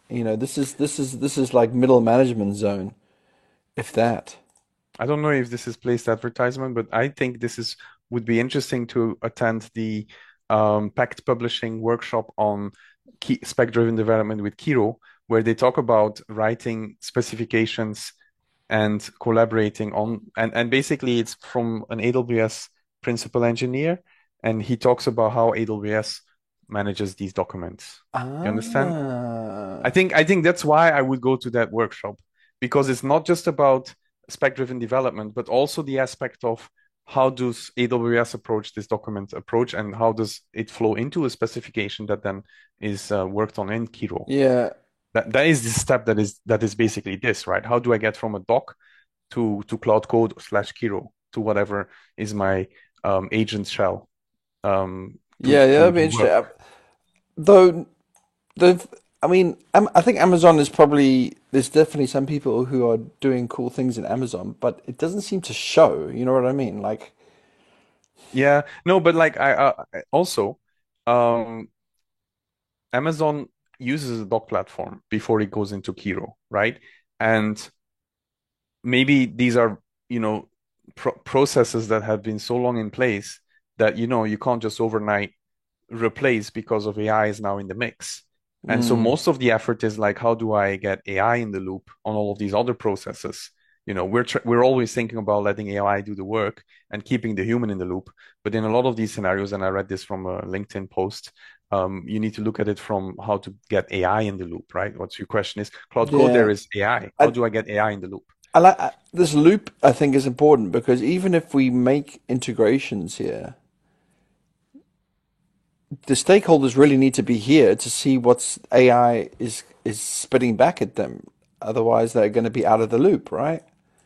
Speaker 2: You know, this is this is this is like middle management zone, if that.
Speaker 1: I don't know if this is placed advertisement, but I think this is would be interesting to attend the um, Pact Publishing workshop on key, spec-driven development with Kiro, where they talk about writing specifications and collaborating on, and, and basically it's from an A W S principal engineer, and he talks about how A W S manages these documents. You understand? I
Speaker 2: Ah,
Speaker 1: think I think that's why I would go to that workshop because it's not just about spec-driven development, but also the aspect of how does A W S approach this document approach and how does it flow into a specification that then is uh, worked on in Kiro.
Speaker 2: yeah.
Speaker 1: That that is the step that is that is basically this, right? How do I get from a doc to to Cloud Code slash Kiro to whatever is my um, agent shell um, to
Speaker 2: Yeah, yeah,
Speaker 1: to
Speaker 2: that'd be
Speaker 1: do
Speaker 2: interesting. Uh,
Speaker 1: work?
Speaker 2: Though the, I mean, Am- I think Amazon is probably there's definitely some people who are doing cool things in Amazon, but it doesn't seem to show. You know what I mean? Like,
Speaker 1: Yeah, no, but like I uh, also um, Amazon uses a doc platform before it goes into Kiro, right? And maybe these are, you know, pro processes that have been so long in place that, you know, you can't just overnight replace because of A I is now in the mix. And so
Speaker 2: mm,
Speaker 1: most of the effort is like, how do I get A I in the loop on all of these other processes? You know, we're tr we're always thinking about letting A I do the work and keeping the human in the loop. But in a lot of these scenarios, and I read this from a LinkedIn post, um, you need to look at it from how to get A I in the loop, right? What's your question is, Cloud Code, there
Speaker 2: yeah,
Speaker 1: is A I. How
Speaker 2: I
Speaker 1: do I get A I in the loop?
Speaker 2: I like I- this loop. I think is important because even if we make integrations here, the stakeholders really need to be here to see what's A I is is spitting back at them. Otherwise, they're going to be out of the loop, right?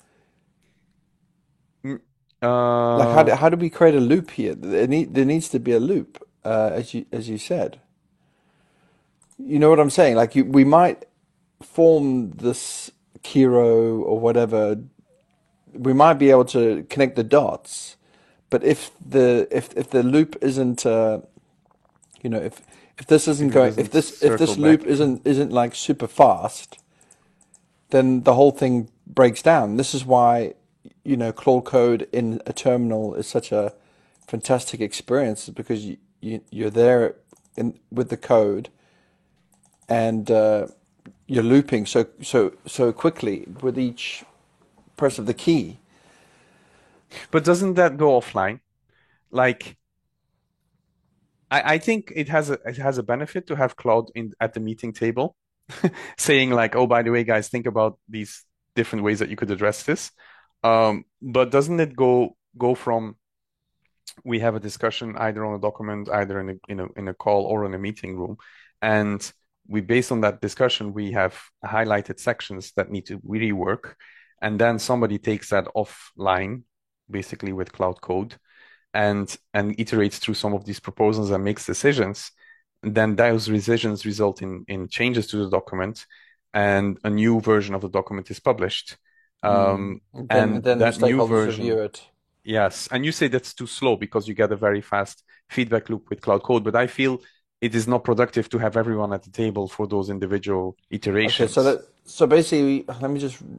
Speaker 1: Mm,
Speaker 2: Like how
Speaker 1: Uh,
Speaker 2: do, how do we create a loop here? There need there needs to be a loop, uh, as you as you said. You know what I'm saying? Like you, we might form this Kiro or whatever. We might be able to connect the dots, but if the if if the loop isn't, uh, you know, if if this isn't
Speaker 1: if it
Speaker 2: going, if
Speaker 1: doesn't
Speaker 2: this if
Speaker 1: circle
Speaker 2: this loop
Speaker 1: back.
Speaker 2: isn't isn't like super fast, then the whole thing breaks down. This is why, you know, Claude Code in a terminal is such a fantastic experience because you, you you're there in with the code and uh, you're looping so so so quickly with each press of the key.
Speaker 1: But doesn't that go offline? Like, I, I think it has a it has a benefit to have Claude in at the meeting table, saying like, oh, by the way, guys, think about these different ways that you could address this. Um, but doesn't it go go from we have a discussion either on a document, either in a in a in a call or in a meeting room, and we based on that discussion, we have highlighted sections that need to rework, and then somebody takes that offline, basically with Cloud Code and and iterates through some of these proposals and makes decisions, then those decisions result in in changes to the document, and a new version of the document is published.
Speaker 2: Mm.
Speaker 1: Um,
Speaker 2: Then
Speaker 1: and
Speaker 2: then the
Speaker 1: that new
Speaker 2: stakeholders review
Speaker 1: version,
Speaker 2: it.
Speaker 1: yes, and you say that's too slow because you get a very fast feedback loop with Cloud Code, but I feel it is not productive to have everyone at the table for those individual
Speaker 2: Okay, so
Speaker 1: iterations.
Speaker 2: that so basically, let me just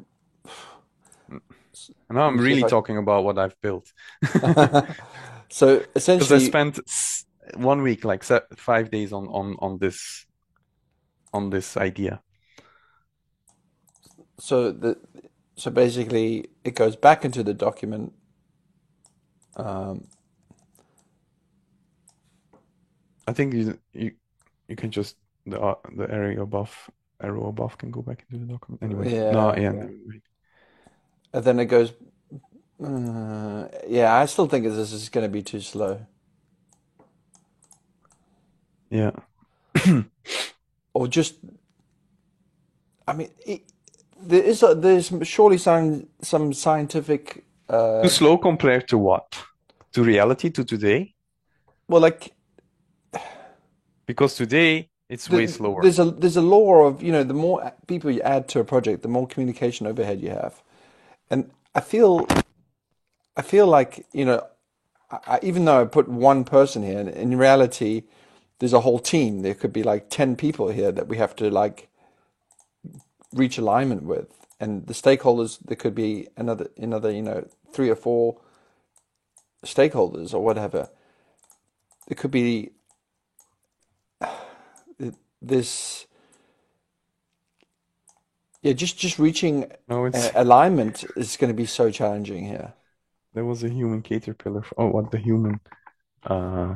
Speaker 1: And now
Speaker 2: let me
Speaker 1: I'm
Speaker 2: see if
Speaker 1: really
Speaker 2: I
Speaker 1: talking about what I've built.
Speaker 2: so
Speaker 1: Because I
Speaker 2: essentially,
Speaker 1: spent s- one week, like se five days on on on this on this idea.
Speaker 2: so the so basically it goes back into the document. Um,
Speaker 1: I think you you you can just the uh, the area above arrow above can go back into the document. Anyway, no,
Speaker 2: yeah,
Speaker 1: yeah, never mind.
Speaker 2: and then it goes. Uh, yeah, I still think this is going to be too slow.
Speaker 1: Yeah,
Speaker 2: Or just, I mean, it, there is a, there's surely some some scientific.
Speaker 1: too
Speaker 2: Uh,
Speaker 1: slow compared to what? To reality, to today?
Speaker 2: well, like
Speaker 1: Because today it's way
Speaker 2: the,
Speaker 1: slower.
Speaker 2: there's a there's a law of you know the more people you add to a project, the more communication overhead you have, and I feel I feel like you know I, I, even though I put one person here, in reality, there's a whole team. There could be like ten people here that we have to like reach alignment with. And the stakeholders, there could be another another you know three or four stakeholders or whatever. It could be this, yeah, just just reaching
Speaker 1: No,
Speaker 2: uh,
Speaker 1: it's
Speaker 2: alignment is going to be so challenging here.
Speaker 1: there was a human caterpillar. For, oh, what the human? Uh,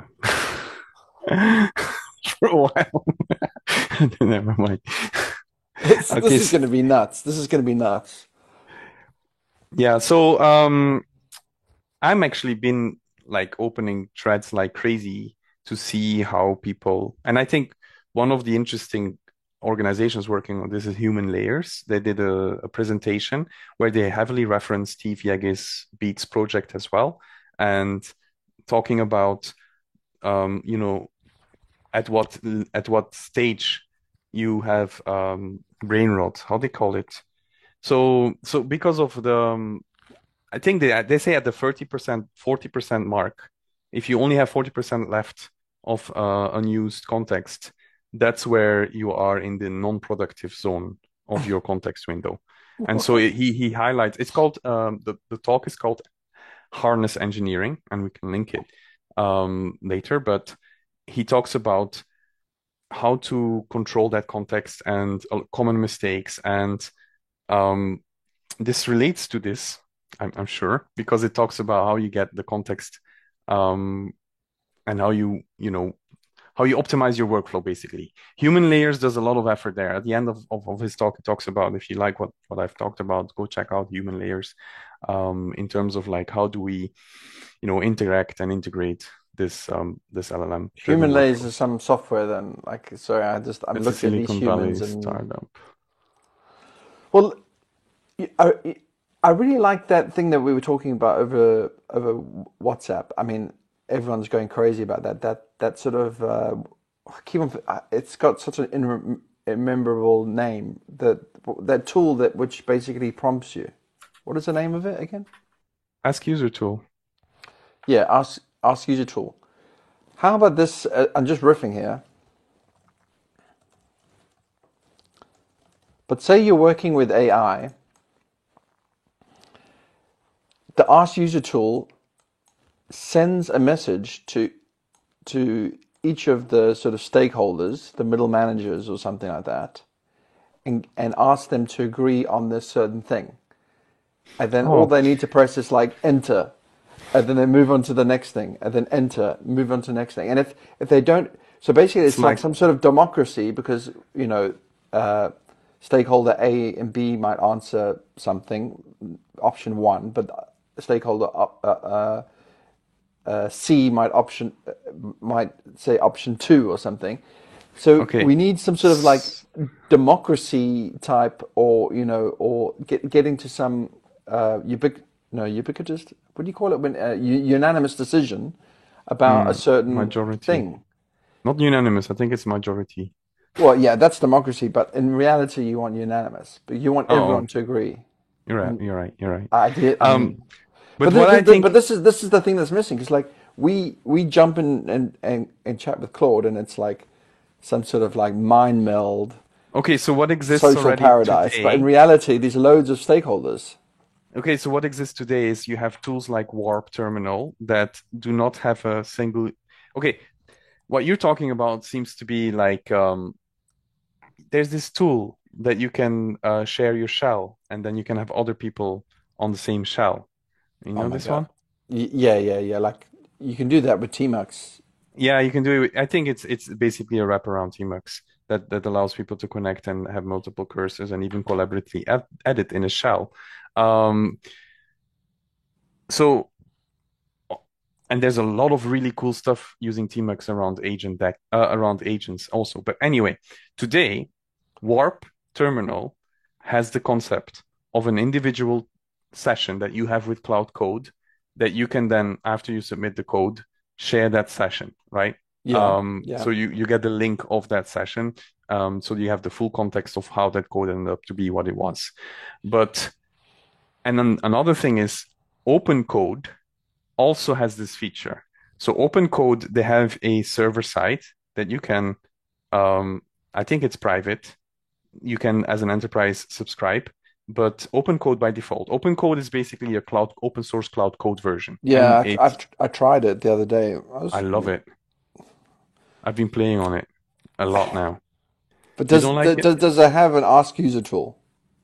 Speaker 1: for a while. Never mind.
Speaker 2: It's,
Speaker 1: Okay,
Speaker 2: this is
Speaker 1: s
Speaker 2: going to be nuts. This is going to be nuts.
Speaker 1: yeah. So um, I'm actually been like opening threads like crazy to see how people, and I think one of the interesting organizations working on this is Human Layers. They did a, a presentation where they heavily referenced Steve Yegg's Beats project as well, and talking about um, you know, at what at what stage you have um, brain rot. How they call it? So so because of the um, I think they they say at the thirty percent, forty percent mark, if you only have forty percent left of uh, unused context, that's where you are in the non-productive zone of your context window. And so
Speaker 2: What?
Speaker 1: it- he he highlights it's called um, the the talk is called harness engineering, and we can link it um, later. But he talks about how to control that context and uh, common mistakes, and um, this relates to this, I'm, I'm sure, because it talks about how you get the context um, and how you, you know, how you optimize your workflow, basically. Human Layers does a lot of effort there. At the end of, of, of his talk, he talks about, if you like what, what I've talked about, go check out Human Layers um, in terms of like, how do we, you know, interact and integrate this um, this L L M-driven
Speaker 2: Human layers
Speaker 1: workflow.
Speaker 2: is some software then. Like, sorry, I just I'm
Speaker 1: It's a
Speaker 2: looking at these
Speaker 1: Silicon Valley
Speaker 2: humans and
Speaker 1: startup.
Speaker 2: well, I I really like that thing that we were talking about over over WhatsApp. I mean, everyone's going crazy about that. That that sort of uh, I keep on. It's got such an irrem- immemorable name. That that tool that which basically prompts you. What is the name of it again?
Speaker 1: Ask User Tool.
Speaker 2: Yeah, ask ask user tool. How about this? Uh, I'm just riffing here. But say you're working with A I, the ask user tool sends a message to to each of the sort of stakeholders, the middle managers or something like that, and and ask them to agree on this certain thing. And then all
Speaker 1: Oh,
Speaker 2: they need to press is like enter, and then they move on to the next thing, and then enter, move on to the next thing. And if if they don't, so basically
Speaker 1: it's
Speaker 2: it's like
Speaker 1: like
Speaker 2: some sort of democracy because you know uh, stakeholder A and B might answer something, option one, but stakeholder uh, uh, uh, C might option uh, might say option two or something. So
Speaker 1: okay.
Speaker 2: we need some sort of like
Speaker 1: S-
Speaker 2: democracy type, or you know, or get getting to some uh, ubiq no ubiquitous. What do you call it when uh, unanimous decision about a
Speaker 1: mm,
Speaker 2: certain
Speaker 1: Majority.
Speaker 2: thing?
Speaker 1: Not unanimous. I think it's majority.
Speaker 2: Well, yeah, that's democracy, but in reality, you want unanimous, but you want
Speaker 1: Oh,
Speaker 2: everyone to agree.
Speaker 1: you're right.
Speaker 2: And
Speaker 1: You're right. You're right.
Speaker 2: I did. I
Speaker 1: Um,
Speaker 2: mean,
Speaker 1: but
Speaker 2: But th
Speaker 1: what I
Speaker 2: th th but
Speaker 1: think,
Speaker 2: this is this is the thing that's missing because like we we jump in and, and and chat with Claude and it's like some sort of like mind meld
Speaker 1: okay, so what exists
Speaker 2: social
Speaker 1: already
Speaker 2: paradise, but in
Speaker 1: today?
Speaker 2: reality, there's loads of stakeholders.
Speaker 1: Okay, so what exists today is you have tools like Warp Terminal that do not have a single. Okay, what you're talking about seems to be like um, there's this tool that you can uh, share your shell, and then you can have other people on the same shell. You
Speaker 2: Oh
Speaker 1: know
Speaker 2: my
Speaker 1: this
Speaker 2: God.
Speaker 1: one?
Speaker 2: Y yeah, yeah, yeah. Like you can do that with Tmux.
Speaker 1: Yeah, you can do it. I think it's it's basically a wraparound Emacs that that allows people to connect and have multiple cursors and even collaboratively ed edit in a shell. Um, so and there's a lot of really cool stuff using Tmux around agent back uh, around agents also. But anyway, today Warp Terminal has the concept of an individual session that you have with Cloud Code that you can then, after you submit the code, share that session, right?
Speaker 2: Yeah,
Speaker 1: Um,
Speaker 2: yeah.
Speaker 1: so you you get the link of that session, um, so you have the full context of how that code ended up to be what it was. But and then another thing is open code also has this feature. So open code, they have a server side that you can, um, I think it's private, you can, as an enterprise, subscribe. But open code by default, open code is basically a cloud, open source cloud code version, and
Speaker 2: Yeah, I,
Speaker 1: it's
Speaker 2: I've I tried it the other day. I
Speaker 1: I
Speaker 2: was,
Speaker 1: love it. I've been playing on it a lot now.
Speaker 2: but
Speaker 1: You
Speaker 2: does
Speaker 1: don't like it?
Speaker 2: does does it have an ask user tool?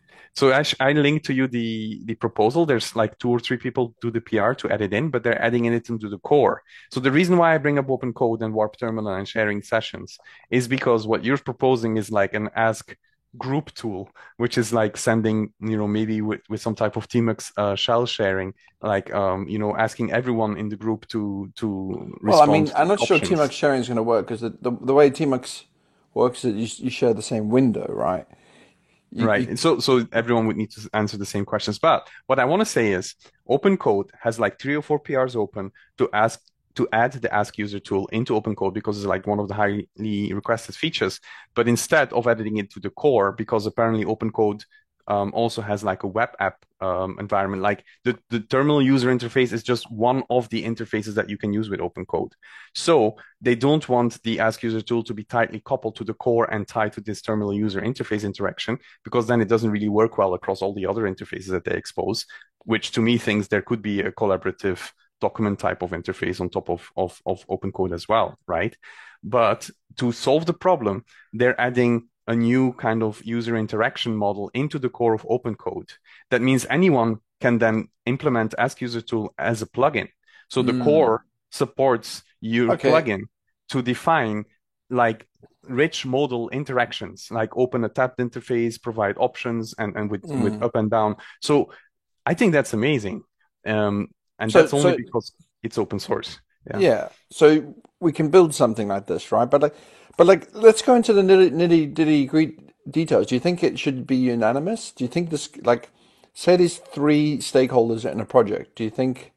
Speaker 1: So I, sh- I linked to you the the proposal. There's like two or three people do the P R to add it in, but they're adding it into the core. So the reason why I bring up open code and Warp Terminal and sharing sessions is because what you're proposing is like an ask group tool, which is like sending, you know, maybe with, with some type of Tmux uh, shell sharing, like um, you know, asking everyone in the group to to
Speaker 2: Well, I
Speaker 1: respond
Speaker 2: mean,
Speaker 1: to
Speaker 2: I'm
Speaker 1: the
Speaker 2: not sure
Speaker 1: options.
Speaker 2: Tmux sharing is going to work because the, the the way Tmux works is you you share the same window, right? You,
Speaker 1: Right.
Speaker 2: you
Speaker 1: And so so everyone would need to answer the same questions. But what I want to say is open code has like three or four P Rs open to ask to add the ask user tool into open code because it's like one of the highly requested features. But instead of adding it to the core, because apparently open code um, also has like a web app um, environment, like the, the terminal user interface is just one of the interfaces that you can use with open code. So they don't want the ask user tool to be tightly coupled to the core and tied to this terminal user interface interaction because then it doesn't really work well across all the other interfaces that they expose, which to me thinks there could be a collaborative document type of interface on top of, of, of open code as well, right? But to solve the problem, they're adding a new kind of user interaction model into the core of open code. That means anyone can then implement Ask User Tool as a plugin. So the
Speaker 2: mm,
Speaker 1: core supports your
Speaker 2: okay.
Speaker 1: plugin to define like rich modal interactions, like open a tabbed interface, provide options, and, and with, with
Speaker 2: Mm.
Speaker 1: up and down. So I think that's amazing. Um, and
Speaker 2: So
Speaker 1: that's only
Speaker 2: so
Speaker 1: because it's open source. Yeah.
Speaker 2: yeah, so we can build something like this, right? But like, but like, let's go into the nitty nitty nitty gritty details. Do you think it should be unanimous? Do you think this, like, say these three stakeholders in a project? Do you think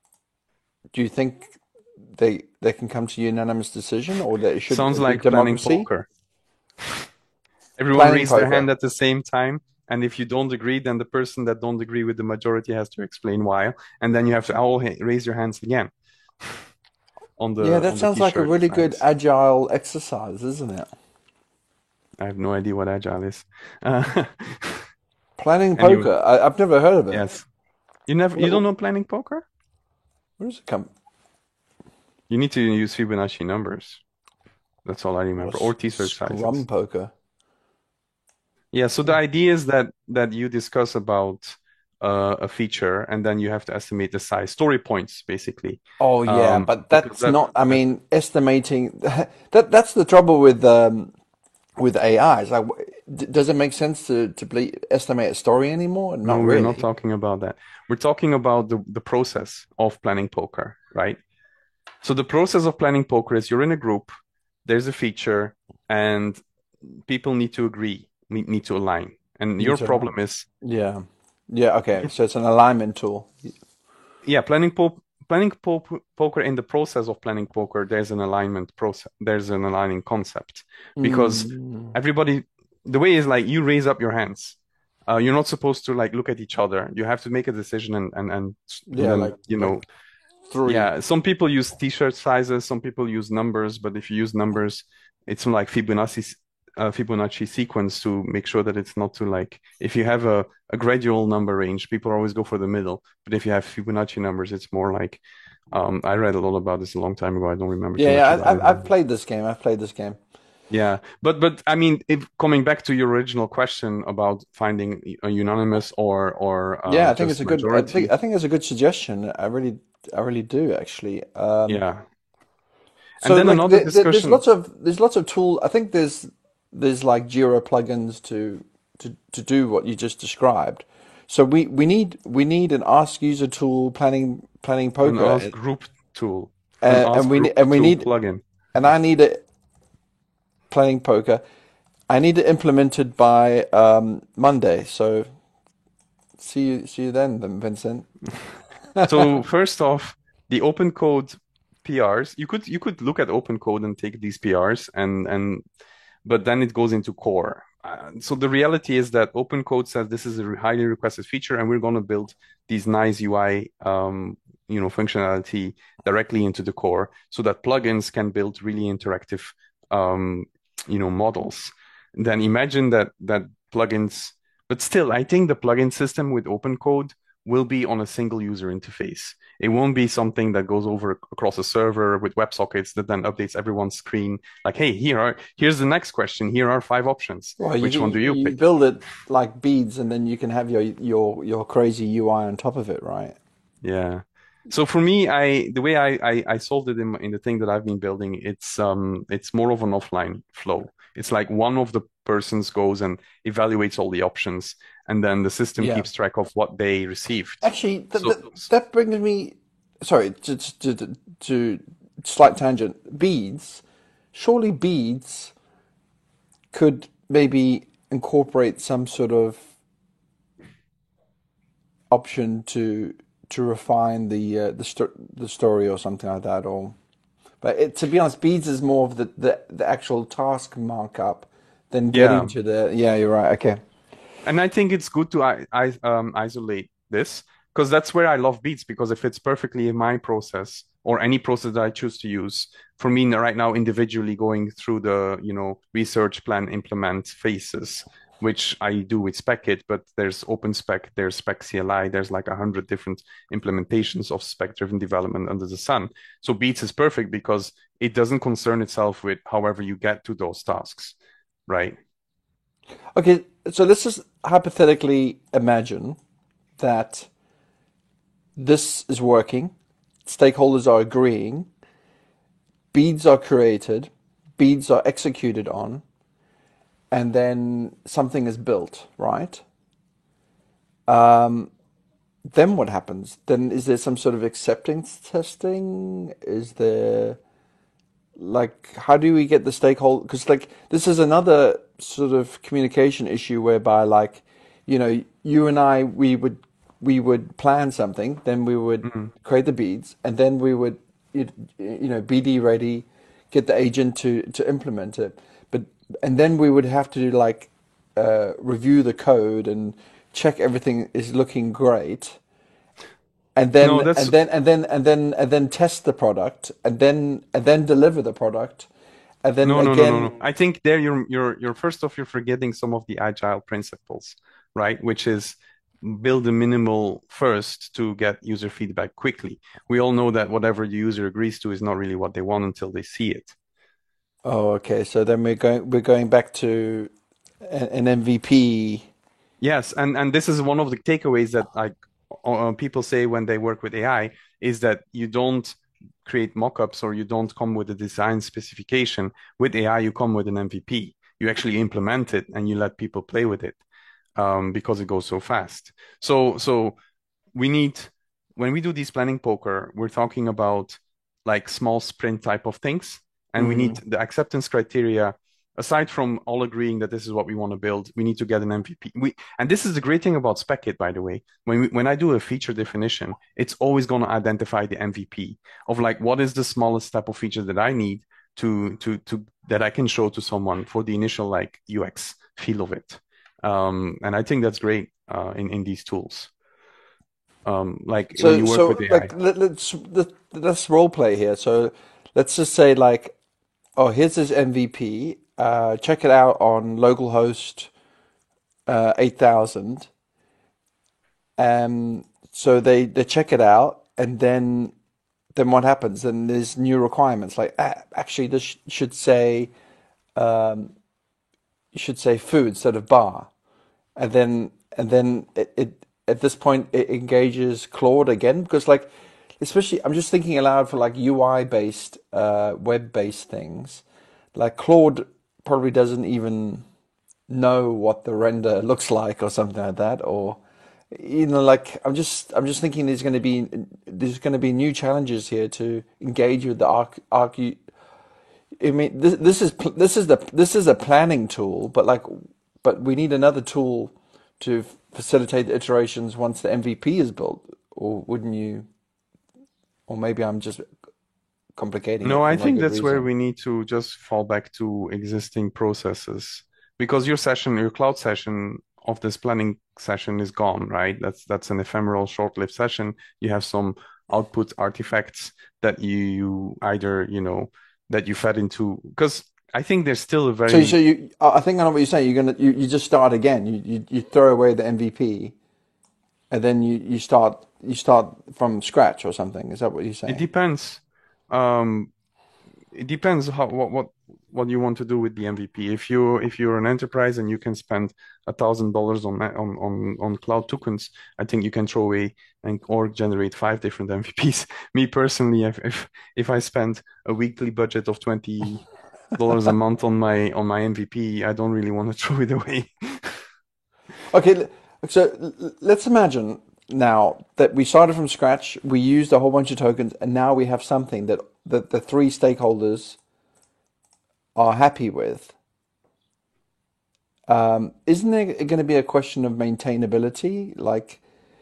Speaker 2: do you think they they can come to unanimous decision, or that it
Speaker 1: Sounds
Speaker 2: should be
Speaker 1: like planning
Speaker 2: democracy?
Speaker 1: poker. Everyone
Speaker 2: Planning
Speaker 1: raised their
Speaker 2: poker.
Speaker 1: hand at the same time. And if you don't agree, then the person that don't agree with the majority has to explain why. And then you have to all ha- raise your hands again on
Speaker 2: Yeah,
Speaker 1: the
Speaker 2: that
Speaker 1: on the
Speaker 2: sounds like a
Speaker 1: t-shirt
Speaker 2: really good
Speaker 1: signs.
Speaker 2: agile exercise, isn't it?
Speaker 1: I have no idea what agile is. Uh,
Speaker 2: Planning
Speaker 1: anyway,
Speaker 2: poker. I, I've never heard of it.
Speaker 1: yes. You never you don't
Speaker 2: What,
Speaker 1: know planning poker?
Speaker 2: where does it come?
Speaker 1: You need to use Fibonacci numbers. That's all I
Speaker 2: Or
Speaker 1: remember. Or
Speaker 2: s-
Speaker 1: t-shirt
Speaker 2: scrum
Speaker 1: sizes.
Speaker 2: poker?
Speaker 1: Yeah, so the idea is that that you discuss about uh, a feature and then you have to estimate the size, story points basically.
Speaker 2: Oh yeah,
Speaker 1: Um,
Speaker 2: but
Speaker 1: because
Speaker 2: that's
Speaker 1: that
Speaker 2: not. I
Speaker 1: that
Speaker 2: mean, estimating that that's the trouble with um, with A I. It's like, w- d- does it make sense to to ble estimate a story anymore?
Speaker 1: no,
Speaker 2: Not
Speaker 1: we're not
Speaker 2: really.
Speaker 1: talking about that. We're talking about the the process of planning poker, right? So the process of planning poker is you're in a group, there's a feature, and people need to agree, need, need to align. And
Speaker 2: Need
Speaker 1: your
Speaker 2: to align.
Speaker 1: problem is,
Speaker 2: Yeah, yeah. Okay, so it's an alignment tool.
Speaker 1: yeah, planning po planning po poker in the process of planning poker, there's an alignment process, there's an aligning concept because
Speaker 2: Mm,
Speaker 1: everybody, the way is like you raise up your hands. Uh, you're not supposed to like look at each other. You have to make a decision and and and and
Speaker 2: yeah,
Speaker 1: then
Speaker 2: like
Speaker 1: you
Speaker 2: like
Speaker 1: know
Speaker 2: three.
Speaker 1: yeah, some people use t-shirt sizes, some people use numbers, but if you use numbers, it's like Fibonacci uh, Fibonacci sequence to make sure that it's not too like if you have a, a gradual number range, people always go for the middle. But if you have Fibonacci numbers, it's more like um, I read a lot about this a long time ago. I don't remember too
Speaker 2: Yeah, yeah.
Speaker 1: much
Speaker 2: I,
Speaker 1: about
Speaker 2: I've
Speaker 1: it
Speaker 2: I've
Speaker 1: now.
Speaker 2: played this game. I've played this game.
Speaker 1: Yeah, but but I mean, if coming back to your original question about finding a unanimous or or
Speaker 2: Yeah,
Speaker 1: uh,
Speaker 2: I think it's
Speaker 1: just
Speaker 2: a good. I think
Speaker 1: majority,
Speaker 2: I think it's a good suggestion. I really I really do actually. Um,
Speaker 1: yeah. And
Speaker 2: So
Speaker 1: then
Speaker 2: like
Speaker 1: another
Speaker 2: there, there- there's
Speaker 1: discussion.
Speaker 2: lots of there's lots of tool. I think there's there's like Jira plugins to to to do what you just described. So we we need we need an Ask User tool, planning planning
Speaker 1: An
Speaker 2: poker,
Speaker 1: Ask
Speaker 2: and
Speaker 1: group tool, an
Speaker 2: and, and
Speaker 1: Ask
Speaker 2: we ne-
Speaker 1: group
Speaker 2: and we
Speaker 1: tool
Speaker 2: need
Speaker 1: plugin.
Speaker 2: and I need it planning poker. I need it implemented by um, Monday. So see you see you then, then Vincent.
Speaker 1: So first off, the open code P Rs, you could you could look at open code and take these P Rs and and but then it goes into core. Uh, so the reality is that open code says this is a highly requested feature, and we're going to build these nice U I, um, you know, functionality directly into the core, so that plugins can build really interactive, um, you know, models. then imagine that that plugins, but still, I think the plugin system with OpenCode will be on a single user interface. It won't be something that goes over across a server with WebSockets that then updates everyone's screen. Like, hey, here are here's the next question. Here are five options.
Speaker 2: Well, you
Speaker 1: Which one do you
Speaker 2: you
Speaker 1: pick?
Speaker 2: build it like beads, and then you can have your your your crazy U I on top of it, right?
Speaker 1: Yeah. So for me, I the way I I, I solved it in, in the thing that I've been building, it's um it's more of an offline flow. It's like one of the persons goes and evaluates all the options, and then the system
Speaker 2: Yeah.
Speaker 1: keeps track of what they received.
Speaker 2: Actually, th
Speaker 1: So
Speaker 2: th that brings me, sorry, to, to, to, to slight tangent. Beads, surely beads could maybe incorporate some sort of option to to refine the uh, the sto the story or something like that. Or, but it, to be honest, beads is more of the, the the actual task markup than getting
Speaker 1: yeah,
Speaker 2: to the. Yeah, you're right. Okay.
Speaker 1: and I think it's good to I, I um isolate this because that's where I love Beats because if it's perfectly in my process or any process that I choose to use, for me right now individually going through the, you know, research, plan, implement phases, which I do with SpecKit, but there's OpenSpec, there's Spec C L I, there's like a hundred different implementations of spec-driven development under the sun. So Beats is perfect because it doesn't concern itself with however you get to those tasks, right?
Speaker 2: Okay. So let's just hypothetically imagine that this is working. Stakeholders are agreeing. Beads are created. Beads are executed on, and then something is built, right? Then what happens? Then is there some sort of acceptance testing? Is there like how do we get the stakeholder? Because like this is another sort of communication issue whereby like you know you and I we would we would plan something, then we would
Speaker 1: Mhm.
Speaker 2: create the beads, and then we would you you know B D ready, get the agent to to implement it, but and then we would have to like uh, review the code and check everything is looking great, and
Speaker 1: No,
Speaker 2: then
Speaker 1: that's
Speaker 2: and then and then and then and then test the product, and then and then deliver the product, and then
Speaker 1: no, no, no, no, no.
Speaker 2: again.
Speaker 1: I think there you're you're you're first off you're forgetting some of the agile principles, right? Which is build a minimal first to get user feedback quickly. We all know that whatever the user agrees to is not really what they want until they see it.
Speaker 2: Oh, okay. So then we're going we're going back to a- an M V P.
Speaker 1: Yes, and and this is one of the takeaways that like uh, people say when they work with A I is that you don't create mockups or you don't come with a design specification. With A I, you come with an M V P. You actually implement it and you let people play with it um, because it goes so fast. So so we need when we do these planning poker, we're talking about like small sprint type of things, and we need
Speaker 2: Mm.
Speaker 1: the acceptance criteria. Aside from all agreeing that this is what we want to build, we need to get an M V P. We and this is the great thing about SpecKit, by the way. When we, when I do a feature definition, it's always going to identify the M V P of like what is the smallest type of feature that I need to to to that I can show to someone for the initial like U X feel of it. Um, and I think that's great uh, in in these tools um, like when
Speaker 2: So
Speaker 1: you work with
Speaker 2: so like
Speaker 1: A I.
Speaker 2: let, let's let, let's role play here. So let's just say like, oh, here's this M V P. Uh, check it out on localhost uh, eight thousand. Um, so they they check it out, and then then what happens? Then there's new requirements. Like ah, actually, this sh should say you should say food instead of bar, and then and then it, it at this point it engages Claude again because like especially I'm just thinking aloud for like U I based uh, web based things. Like Claude probably doesn't even know what the render looks like or something like that, or you know like i'm just i'm just thinking there's going to be there's going to be new challenges here to engage with the arc arc I mean this this is this is the this is a planning tool, but like but we need another tool to facilitate the iterations once the M V P is built, or wouldn't you? Or maybe I'm just complicating
Speaker 1: No,
Speaker 2: it for
Speaker 1: I
Speaker 2: no
Speaker 1: think
Speaker 2: good
Speaker 1: that's where
Speaker 2: reason.
Speaker 1: we need to just fall back to existing processes because your session, your cloud session of this planning session is gone, right? That's that's an ephemeral, short-lived session. You have some output artifacts that you either, you know, that you fed into because I think there's still a
Speaker 2: So, so
Speaker 1: very
Speaker 2: you, I think I know what you're saying. You're gonna, you, you just start again. You, you, you throw away the M V P, and then you, you start, you start from scratch or something. Is that what you're
Speaker 1: it
Speaker 2: saying?
Speaker 1: depends. Um, it depends how what what what you want to do with the M V P. If you if you're an enterprise and you can spend a thousand dollars on on on on cloud tokens, I think you can throw away and or generate five different M V Ps. Me personally, if if if I spend a weekly budget of twenty dollars a month on my on my M V P, I don't really want to throw it away.
Speaker 2: Okay, so let's imagine now that we started from scratch, we used a whole bunch of tokens, and now we have something that, that the three stakeholders are happy with. Um, isn't there going to be a question of maintainability, like,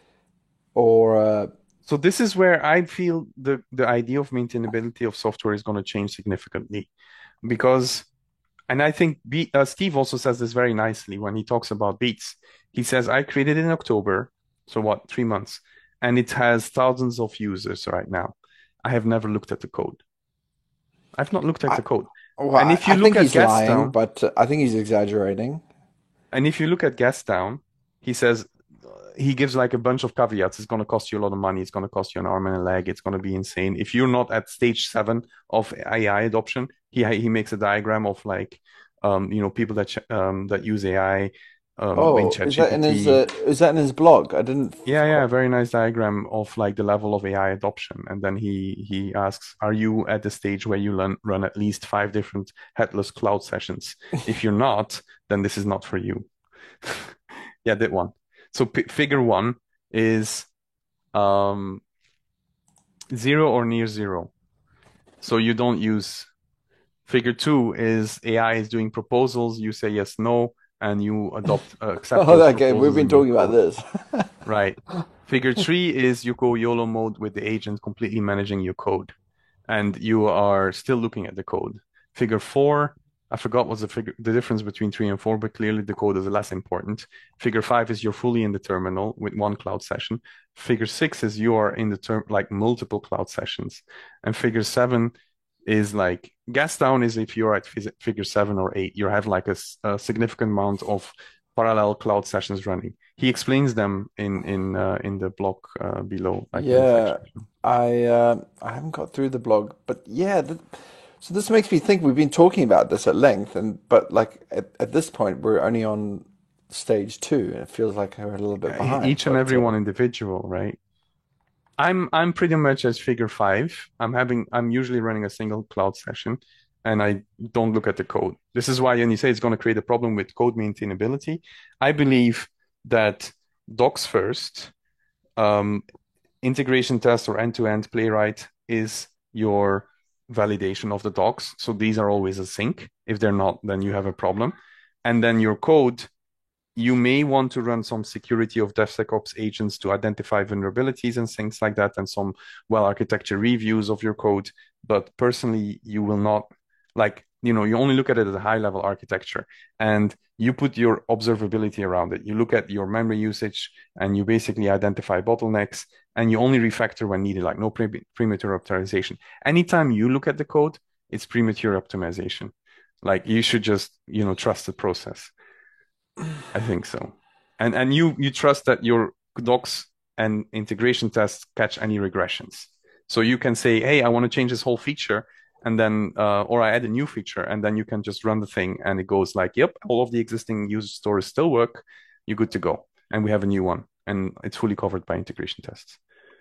Speaker 2: or uh,
Speaker 1: So this is where I feel the the idea of maintainability of software is going to change significantly because, and I think Be uh, Steve also says this very nicely when he talks about Beats. He says, I created it in October, so what, three months, and it has thousands of users right now. I have never looked at the code. I've not looked at
Speaker 2: I,
Speaker 1: the code.
Speaker 2: well,
Speaker 1: And
Speaker 2: I,
Speaker 1: if
Speaker 2: I
Speaker 1: you look
Speaker 2: think
Speaker 1: at
Speaker 2: he's lying,
Speaker 1: Gastown,
Speaker 2: but uh, I think he's exaggerating.
Speaker 1: and if you look at Gastown, he says he gives like a bunch of caveats. It's going to cost you a lot of money. It's going to cost you an arm and a leg. It's going to be insane. If you're not at stage seven of A I adoption, he he makes a diagram of like, um, you know, people that um, that use A I um, in
Speaker 2: Oh, is that in his
Speaker 1: ChatGPT.
Speaker 2: uh, is that in his blog? I didn't
Speaker 1: Yeah, yeah,
Speaker 2: quite.
Speaker 1: very nice diagram of like the level of A I adoption. And then he he asks, are you at the stage where you learn, run at least five different headless cloud sessions? If you're not, then this is not for you. Yeah, that one. So p figure one is um, zero or near zero. So you don't use figure two is A I is doing proposals. You say yes, no, and you adopt, uh, accept
Speaker 2: Oh,
Speaker 1: those
Speaker 2: okay, we've
Speaker 1: proposals
Speaker 2: been
Speaker 1: in your
Speaker 2: talking about
Speaker 1: code.
Speaker 2: this.
Speaker 1: Right. Figure three is you go YOLO mode with the agent completely managing your code, and you are still looking at the code. Figure four, I forgot what's the figure, the difference between three and four, but clearly the code is less important. Figure five is you're fully in the terminal with one cloud session. Figure six is you are in the term like multiple cloud sessions, and figure seven is like gas down is if you're at figure seven or eight, you have like a, a significant amount of parallel cloud sessions running. He explains them in in uh, in the blog uh, below, like in the
Speaker 2: Yeah,
Speaker 1: section.
Speaker 2: I uh, I haven't got through the blog, but yeah. Th so this makes me think we've been talking about this at length, and but like at, at this point we're only on stage two, and it feels like we're a little bit
Speaker 1: Uh, e-
Speaker 2: behind.
Speaker 1: each and
Speaker 2: But
Speaker 1: every
Speaker 2: uh,
Speaker 1: one individual, right? I'm I'm pretty much as figure five. I'm having I'm usually running a single cloud session and I don't look at the code. This is why when you say it's going to create a problem with code maintainability, I believe that docs first, um, integration test or end-to-end playwright is your validation of the docs. So these are always a sync. If they're not, then you have a problem. And then your code you may want to run some security of DevSecOps agents to identify vulnerabilities and things like that, and some well architecture reviews of your code. But personally, you will not like, you know, you only look at it as a high level architecture and you put your observability around it. You look at your memory usage and you basically identify bottlenecks and you only refactor when needed, like no pre premature optimization. Anytime you look at the code, it's premature optimization. Like you should just, you know, trust the process. I think so. And and you you trust that your docs and integration tests catch any regressions. So you can say, hey, I want to change this whole feature, and then uh, or I add a new feature, and then you can just run the thing, and it goes like, yep, all of the existing user stories still work. You're good to go, and we have a new one, and it's fully covered by integration tests.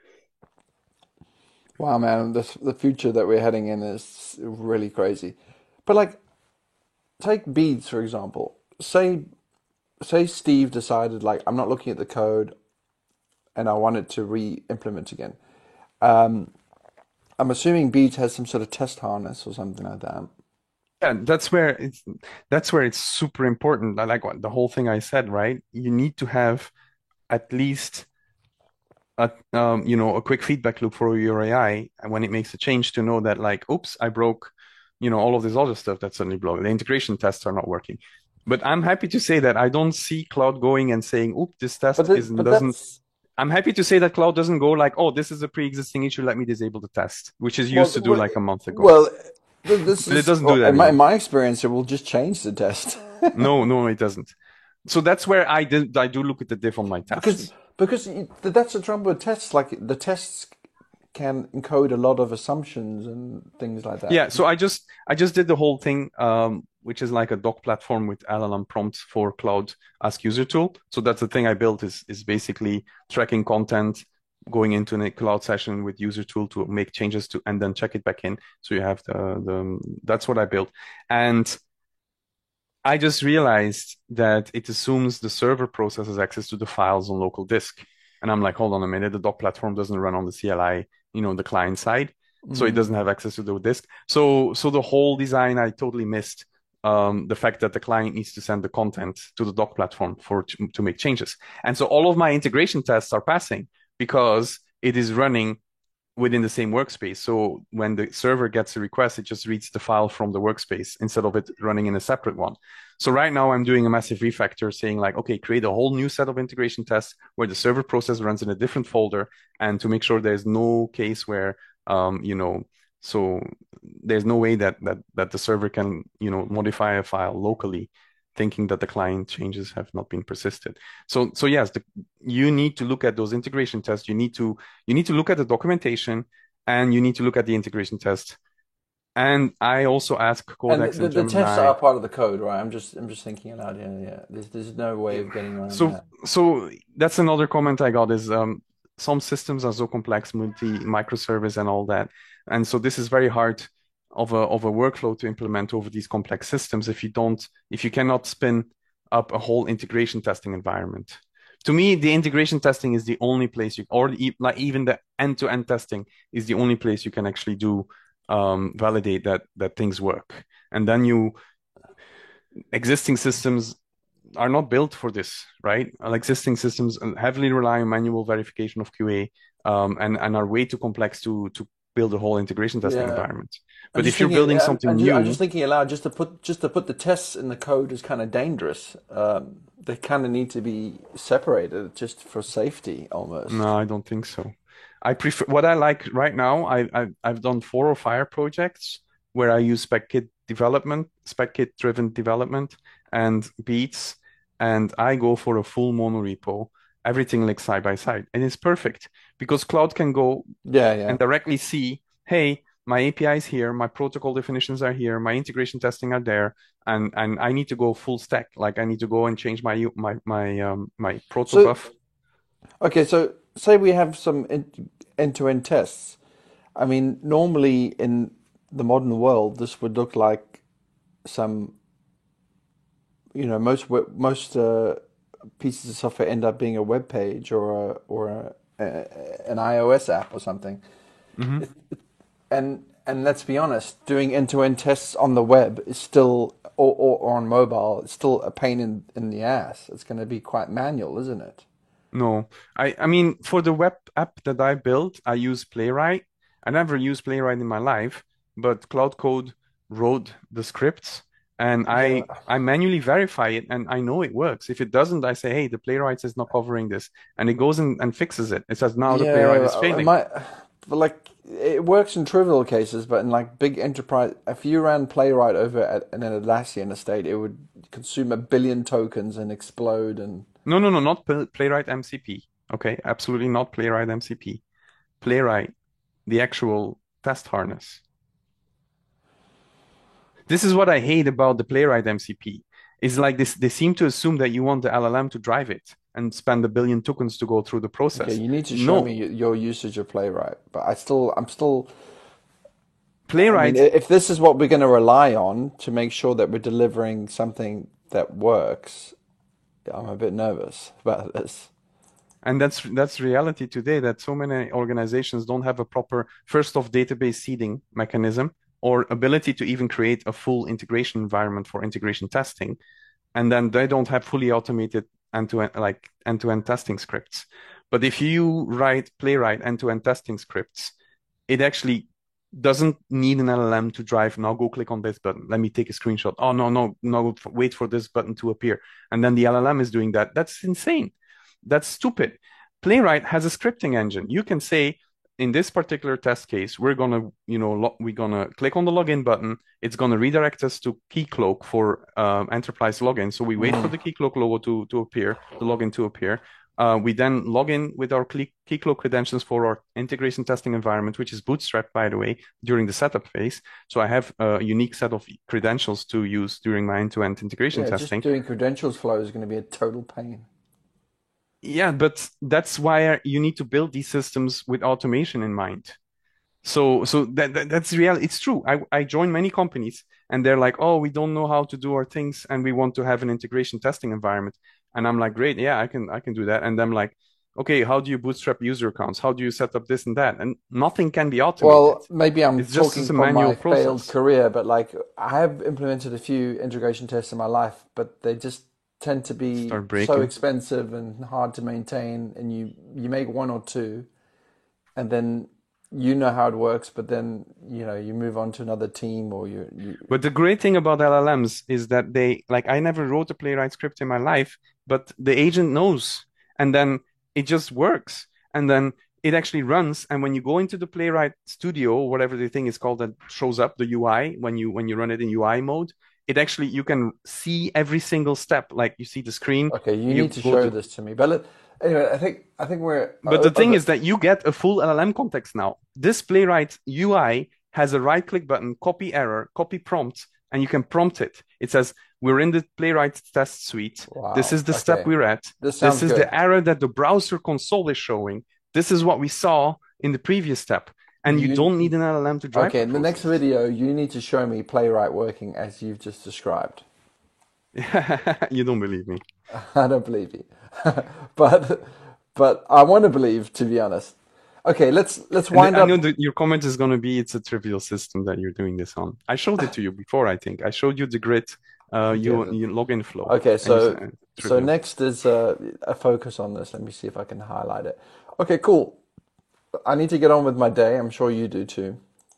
Speaker 2: wow, man, this the future that we're heading in is really crazy. But like, take beads for example. Say say Steve decided like I'm not looking at the code and I want it to re-implement again. Um, I'm assuming Beats has some sort of test harness or something like that.
Speaker 1: Yeah, that's where it's that's where it's super important. I like what the whole thing I said, right? You need to have at least a um, you know, a quick feedback loop for your A I and when it makes a change to know that like, oops, I broke, you know, all of this other stuff that suddenly broke. The integration tests are not working. But I'm happy to say that I don't see Cloud going and saying, "Oop, this
Speaker 2: But
Speaker 1: test is
Speaker 2: th- but
Speaker 1: doesn't."
Speaker 2: that's
Speaker 1: I'm happy to say that Cloud doesn't go like, "Oh, this is a pre-existing issue. Let me disable the test," which is
Speaker 2: well,
Speaker 1: used to do
Speaker 2: well,
Speaker 1: like a month ago.
Speaker 2: well. This
Speaker 1: But it
Speaker 2: is,
Speaker 1: doesn't do
Speaker 2: well,
Speaker 1: that
Speaker 2: in my, in
Speaker 1: anymore.
Speaker 2: my experience, it will just change the test.
Speaker 1: No, no, it doesn't. So that's where I did I do look at the diff on my
Speaker 2: because
Speaker 1: tests.
Speaker 2: because you- that's the trouble with tests. Like the tests can encode a lot of assumptions and things like that.
Speaker 1: Yeah, so I just I just did the whole thing, um, which is like a doc platform with L L M prompts for Cloud Ask User tool. So that's the thing I built is is basically tracking content, going into a cloud session with user tool to make changes to and then check it back in. So you have the the that's what I built. And I just realized that it assumes the server processes access to the files on local disk. And I'm like, hold on a minute, the doc platform doesn't run on the C L I, you know, the client side. So it doesn't
Speaker 2: Mm.
Speaker 1: have access to the disk. So so the whole design I totally missed um, the fact that the client needs to send the content to the doc platform for to, to make changes. And so all of my integration tests are passing because it is running within the same workspace. So when the server gets a request, it just reads the file from the workspace instead of it running in a separate one. So right now I'm doing a massive refactor saying like, okay, create a whole new set of integration tests where the server process runs in a different folder and to make sure there's no case where, um, you know, so there's no way that that that the server can, you know, modify a file locally thinking that the client changes have not been persisted. So so yes, the, you need to look at those integration tests. You need to you need to look at the documentation and you need to look at the integration test. And I also ask
Speaker 2: And
Speaker 1: Codex
Speaker 2: the,
Speaker 1: and
Speaker 2: the tests are
Speaker 1: Gemini.
Speaker 2: part of the code, right? I'm just I'm just thinking aloud here. Yeah, there's there's no way of getting around
Speaker 1: So
Speaker 2: that.
Speaker 1: so that's another comment I got is um, some systems are so complex, multi microservice and all that. And so this is very hard of a of a workflow to implement over these complex systems if you don't if you cannot spin up a whole integration testing environment. To me, the integration testing is the only place you, or e- like even the end-to-end testing is the only place you can actually do um, validate that that things work. And then you existing systems are not built for this, right? Well, existing systems heavily rely on manual verification of Q A um, and and are way too complex to to build a whole integration testing
Speaker 2: Yeah,
Speaker 1: environment.
Speaker 2: I'm
Speaker 1: But
Speaker 2: just
Speaker 1: if you're
Speaker 2: thinking.
Speaker 1: building
Speaker 2: I'm,
Speaker 1: something
Speaker 2: I'm just I'm just
Speaker 1: new,
Speaker 2: thinking aloud. Just to put just to put the tests in the code is kind of dangerous. Um, they kind of need to be separated just for safety, almost.
Speaker 1: no, I don't think so. I prefer what I like right now. I, I I've done four or five projects where I use SpecKit development, SpecKit driven development, and Beats, and I go for a full monorepo, everything like side by side, and it's perfect because Cloud can go
Speaker 2: Yeah,
Speaker 1: and
Speaker 2: yeah.
Speaker 1: directly see, hey, my A P I is here, my protocol definitions are here, my integration testing are there, and and I need to go full stack. Like I need to go and change my my my um my
Speaker 2: So
Speaker 1: protobuf.
Speaker 2: okay, so say we have some in- end-to-end tests. I mean, normally in the modern world, this would look like some, you know, most we- most uh, pieces of software end up being a web page or a or a, a, an iOS app or something.
Speaker 1: Hmm.
Speaker 2: And and let's be honest, doing end-to-end tests on the web is still or, or, or on mobile, it's still a pain in, in the ass. It's going to be quite manual, isn't it?
Speaker 1: No, I I mean for the web app that I built, I use Playwright. I never used Playwright in my life, but Cloud Code wrote the scripts, and
Speaker 2: Yeah.
Speaker 1: I I manually verify it, and I know it works. If it doesn't, I say, hey, the Playwright is not covering this, and it goes in and fixes it. It says now the Playwright is
Speaker 2: Yeah, it
Speaker 1: failing.
Speaker 2: might, but like it works in trivial cases, but in like big enterprise, if you ran Playwright over at, in an Atlassian estate, it would consume a billion tokens and explode. And
Speaker 1: No, no, no, not Pl- Playwright M C P. Okay, absolutely not Playwright M C P. Playwright, the actual test harness. This is what I hate about the Playwright M C P. Is like this, they seem to assume that you want the L L M to drive it and spend a billion tokens to go through the
Speaker 2: okay,
Speaker 1: process.
Speaker 2: you need to show me
Speaker 1: No,
Speaker 2: y- your usage of Playwright. But I still, I'm still, I mean,
Speaker 1: Playwright,
Speaker 2: if this is what we're going to rely on to make sure that we're delivering something that works, I'm a bit nervous about this.
Speaker 1: and that's that's reality today that so many organizations don't have a proper first off database seeding mechanism or ability to even create a full integration environment for integration testing. And then they don't have fully automated end-to-end like end-to-end testing scripts. But if you write Playwright end-to-end testing scripts, it actually doesn't need an L L M to drive. Now go click on this button. Let me take a screenshot. Oh no, no, no, wait for this button to appear. And then the L L M is doing that. That's insane. That's stupid. Playwright has a scripting engine. You can say in this particular test case, we're gonna, you know, lo we're gonna click on the login button. It's gonna redirect us to Keycloak for um, enterprise login. So we wait for the Keycloak logo to to appear, the login to appear. Uh, we then log in with our Keycloak credentials for our integration testing environment, which is Bootstrap, by the way, during the setup phase. So I have a unique set of credentials to use during my end-to-end integration
Speaker 2: Yeah, just
Speaker 1: testing.
Speaker 2: doing credentials flow is going to be a total pain.
Speaker 1: Yeah, but that's why you need to build these systems with automation in mind. So, so that, that that's real. It's true. I I join many companies and they're like, oh, we don't know how to do our things and we want to have an integration testing environment. And I'm like, great, yeah, I can I can do that. And I'm like, okay, how do you bootstrap user accounts? How do you set up this and that? And nothing can be automated.
Speaker 2: Well, maybe I'm
Speaker 1: It's just
Speaker 2: talking
Speaker 1: as a
Speaker 2: from
Speaker 1: manual
Speaker 2: my failed
Speaker 1: process.
Speaker 2: career, but like I have implemented a few integration tests in my life, but they just tend to be
Speaker 1: Start
Speaker 2: so
Speaker 1: breaking.
Speaker 2: expensive and hard to maintain, and you you make one or two, and then you know how it works, but then you know you move on to another team or you you
Speaker 1: But the great thing about L L Ms is that they, like, I never wrote a Playwright script in my life, but the agent knows, and then it just works, and then it actually runs. And when you go into the Playwright Studio, whatever the thing is called that shows up, the U I, when you when you run it in U I mode, it actually you can see every single step. Like you see the screen,
Speaker 2: okay, you
Speaker 1: you
Speaker 2: need to
Speaker 1: go
Speaker 2: show
Speaker 1: to.
Speaker 2: this to me. But let, anyway, I think I think we're
Speaker 1: But
Speaker 2: uh,
Speaker 1: the thing
Speaker 2: over.
Speaker 1: is that you get a full L L M context now. This Playwright U I has a right click button, copy error, copy prompt, and you can prompt it. It says, we're in the Playwright test suite. This
Speaker 2: Wow.
Speaker 1: is the step
Speaker 2: Okay,
Speaker 1: we're at.
Speaker 2: this
Speaker 1: This
Speaker 2: sounds
Speaker 1: is the
Speaker 2: good.
Speaker 1: error that the browser console is showing. This is what we saw in the previous step. And you
Speaker 2: You
Speaker 1: don't need an L L M to drive
Speaker 2: okay?
Speaker 1: the
Speaker 2: In the next
Speaker 1: process.
Speaker 2: video, you need to show me Playwright working as you've just described.
Speaker 1: You don't believe me.
Speaker 2: I don't believe you, but but I want to believe, to be honest. Okay, let's let's
Speaker 1: And
Speaker 2: wind
Speaker 1: I know
Speaker 2: up.
Speaker 1: that your comment is going to be it's a trivial system that you're doing this on. I showed it to you before, I think. I showed you the grid, uh,
Speaker 2: You
Speaker 1: you,
Speaker 2: didn't.
Speaker 1: you login flow,
Speaker 2: Okay,
Speaker 1: and you
Speaker 2: so
Speaker 1: said
Speaker 2: so
Speaker 1: trivial.
Speaker 2: next is uh, a focus on this. Let me see if I can highlight it. Okay, cool. I need to get on with my day. I'm sure you do too.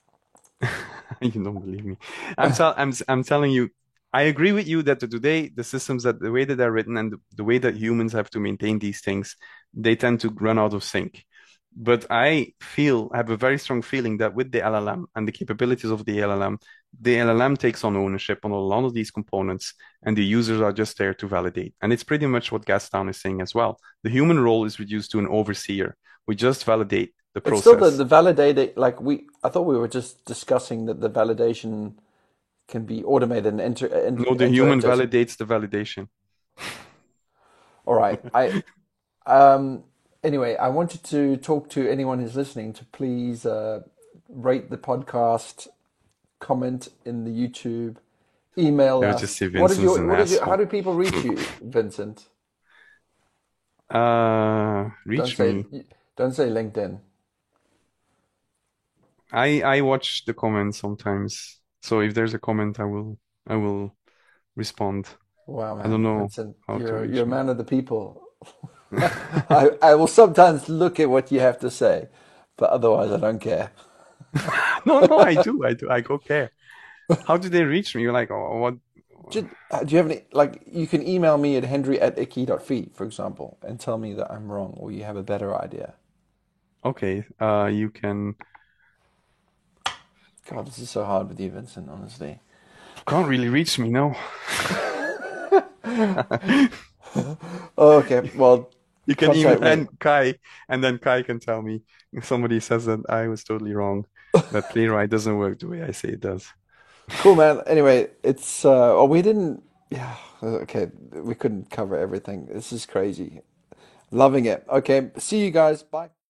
Speaker 1: You don't believe me. I'm tell I'm I'm telling you, I agree with you that today the systems that the way that they're written and the, the way that humans have to maintain these things, they tend to run out of sync. But I feel, I have a very strong feeling that with the L L M and the capabilities of the L L M, the L L M takes on ownership on a lot of these components, and the users are just there to validate. And it's pretty much what Gastown is saying as well. The human role is reduced to an overseer. We just validate the
Speaker 2: It's still the
Speaker 1: process.
Speaker 2: the validating. Like we, I thought we were just discussing that the validation can be automated and enter
Speaker 1: No,
Speaker 2: enter,
Speaker 1: the
Speaker 2: enter
Speaker 1: human
Speaker 2: into.
Speaker 1: validates the validation.
Speaker 2: All right. I um. Anyway, I wanted to talk to anyone who's listening to please uh, rate the podcast, comment in the YouTube, email
Speaker 1: They'll just
Speaker 2: us.
Speaker 1: say
Speaker 2: What is
Speaker 1: Vincent's
Speaker 2: your
Speaker 1: an
Speaker 2: what is your how
Speaker 1: asshole.
Speaker 2: do people reach you, Vincent?
Speaker 1: Uh,
Speaker 2: Don't
Speaker 1: reach
Speaker 2: say
Speaker 1: me.
Speaker 2: don't say LinkedIn.
Speaker 1: I I watch the comments sometimes. So if there's a comment, I will I will respond.
Speaker 2: Wow,
Speaker 1: I don't
Speaker 2: man,
Speaker 1: know
Speaker 2: Vincent,
Speaker 1: how to
Speaker 2: you're you're
Speaker 1: reach
Speaker 2: a
Speaker 1: me.
Speaker 2: man of the people. I I will sometimes look at what you have to say, but otherwise I don't care.
Speaker 1: No, no, I do, I do. I go care. How do they reach me? You're like, oh, what?
Speaker 2: Do, uh, do you have any like you can email me at henry at icky dot feet, for example, and tell me that I'm wrong or you have a better idea.
Speaker 1: Okay, uh, you can.
Speaker 2: God, this is so hard with you, Vincent, honestly.
Speaker 1: Can't really reach me, no.
Speaker 2: Oh, okay, well,
Speaker 1: You can email
Speaker 2: contact me.
Speaker 1: and Kai, and then Kai can tell me if somebody says that I was totally wrong. That playwright doesn't work the way I say it does.
Speaker 2: Cool, man. Anyway, it's uh oh we didn't yeah, okay, we couldn't cover everything. This is crazy. Loving it. Okay, see you guys. Bye.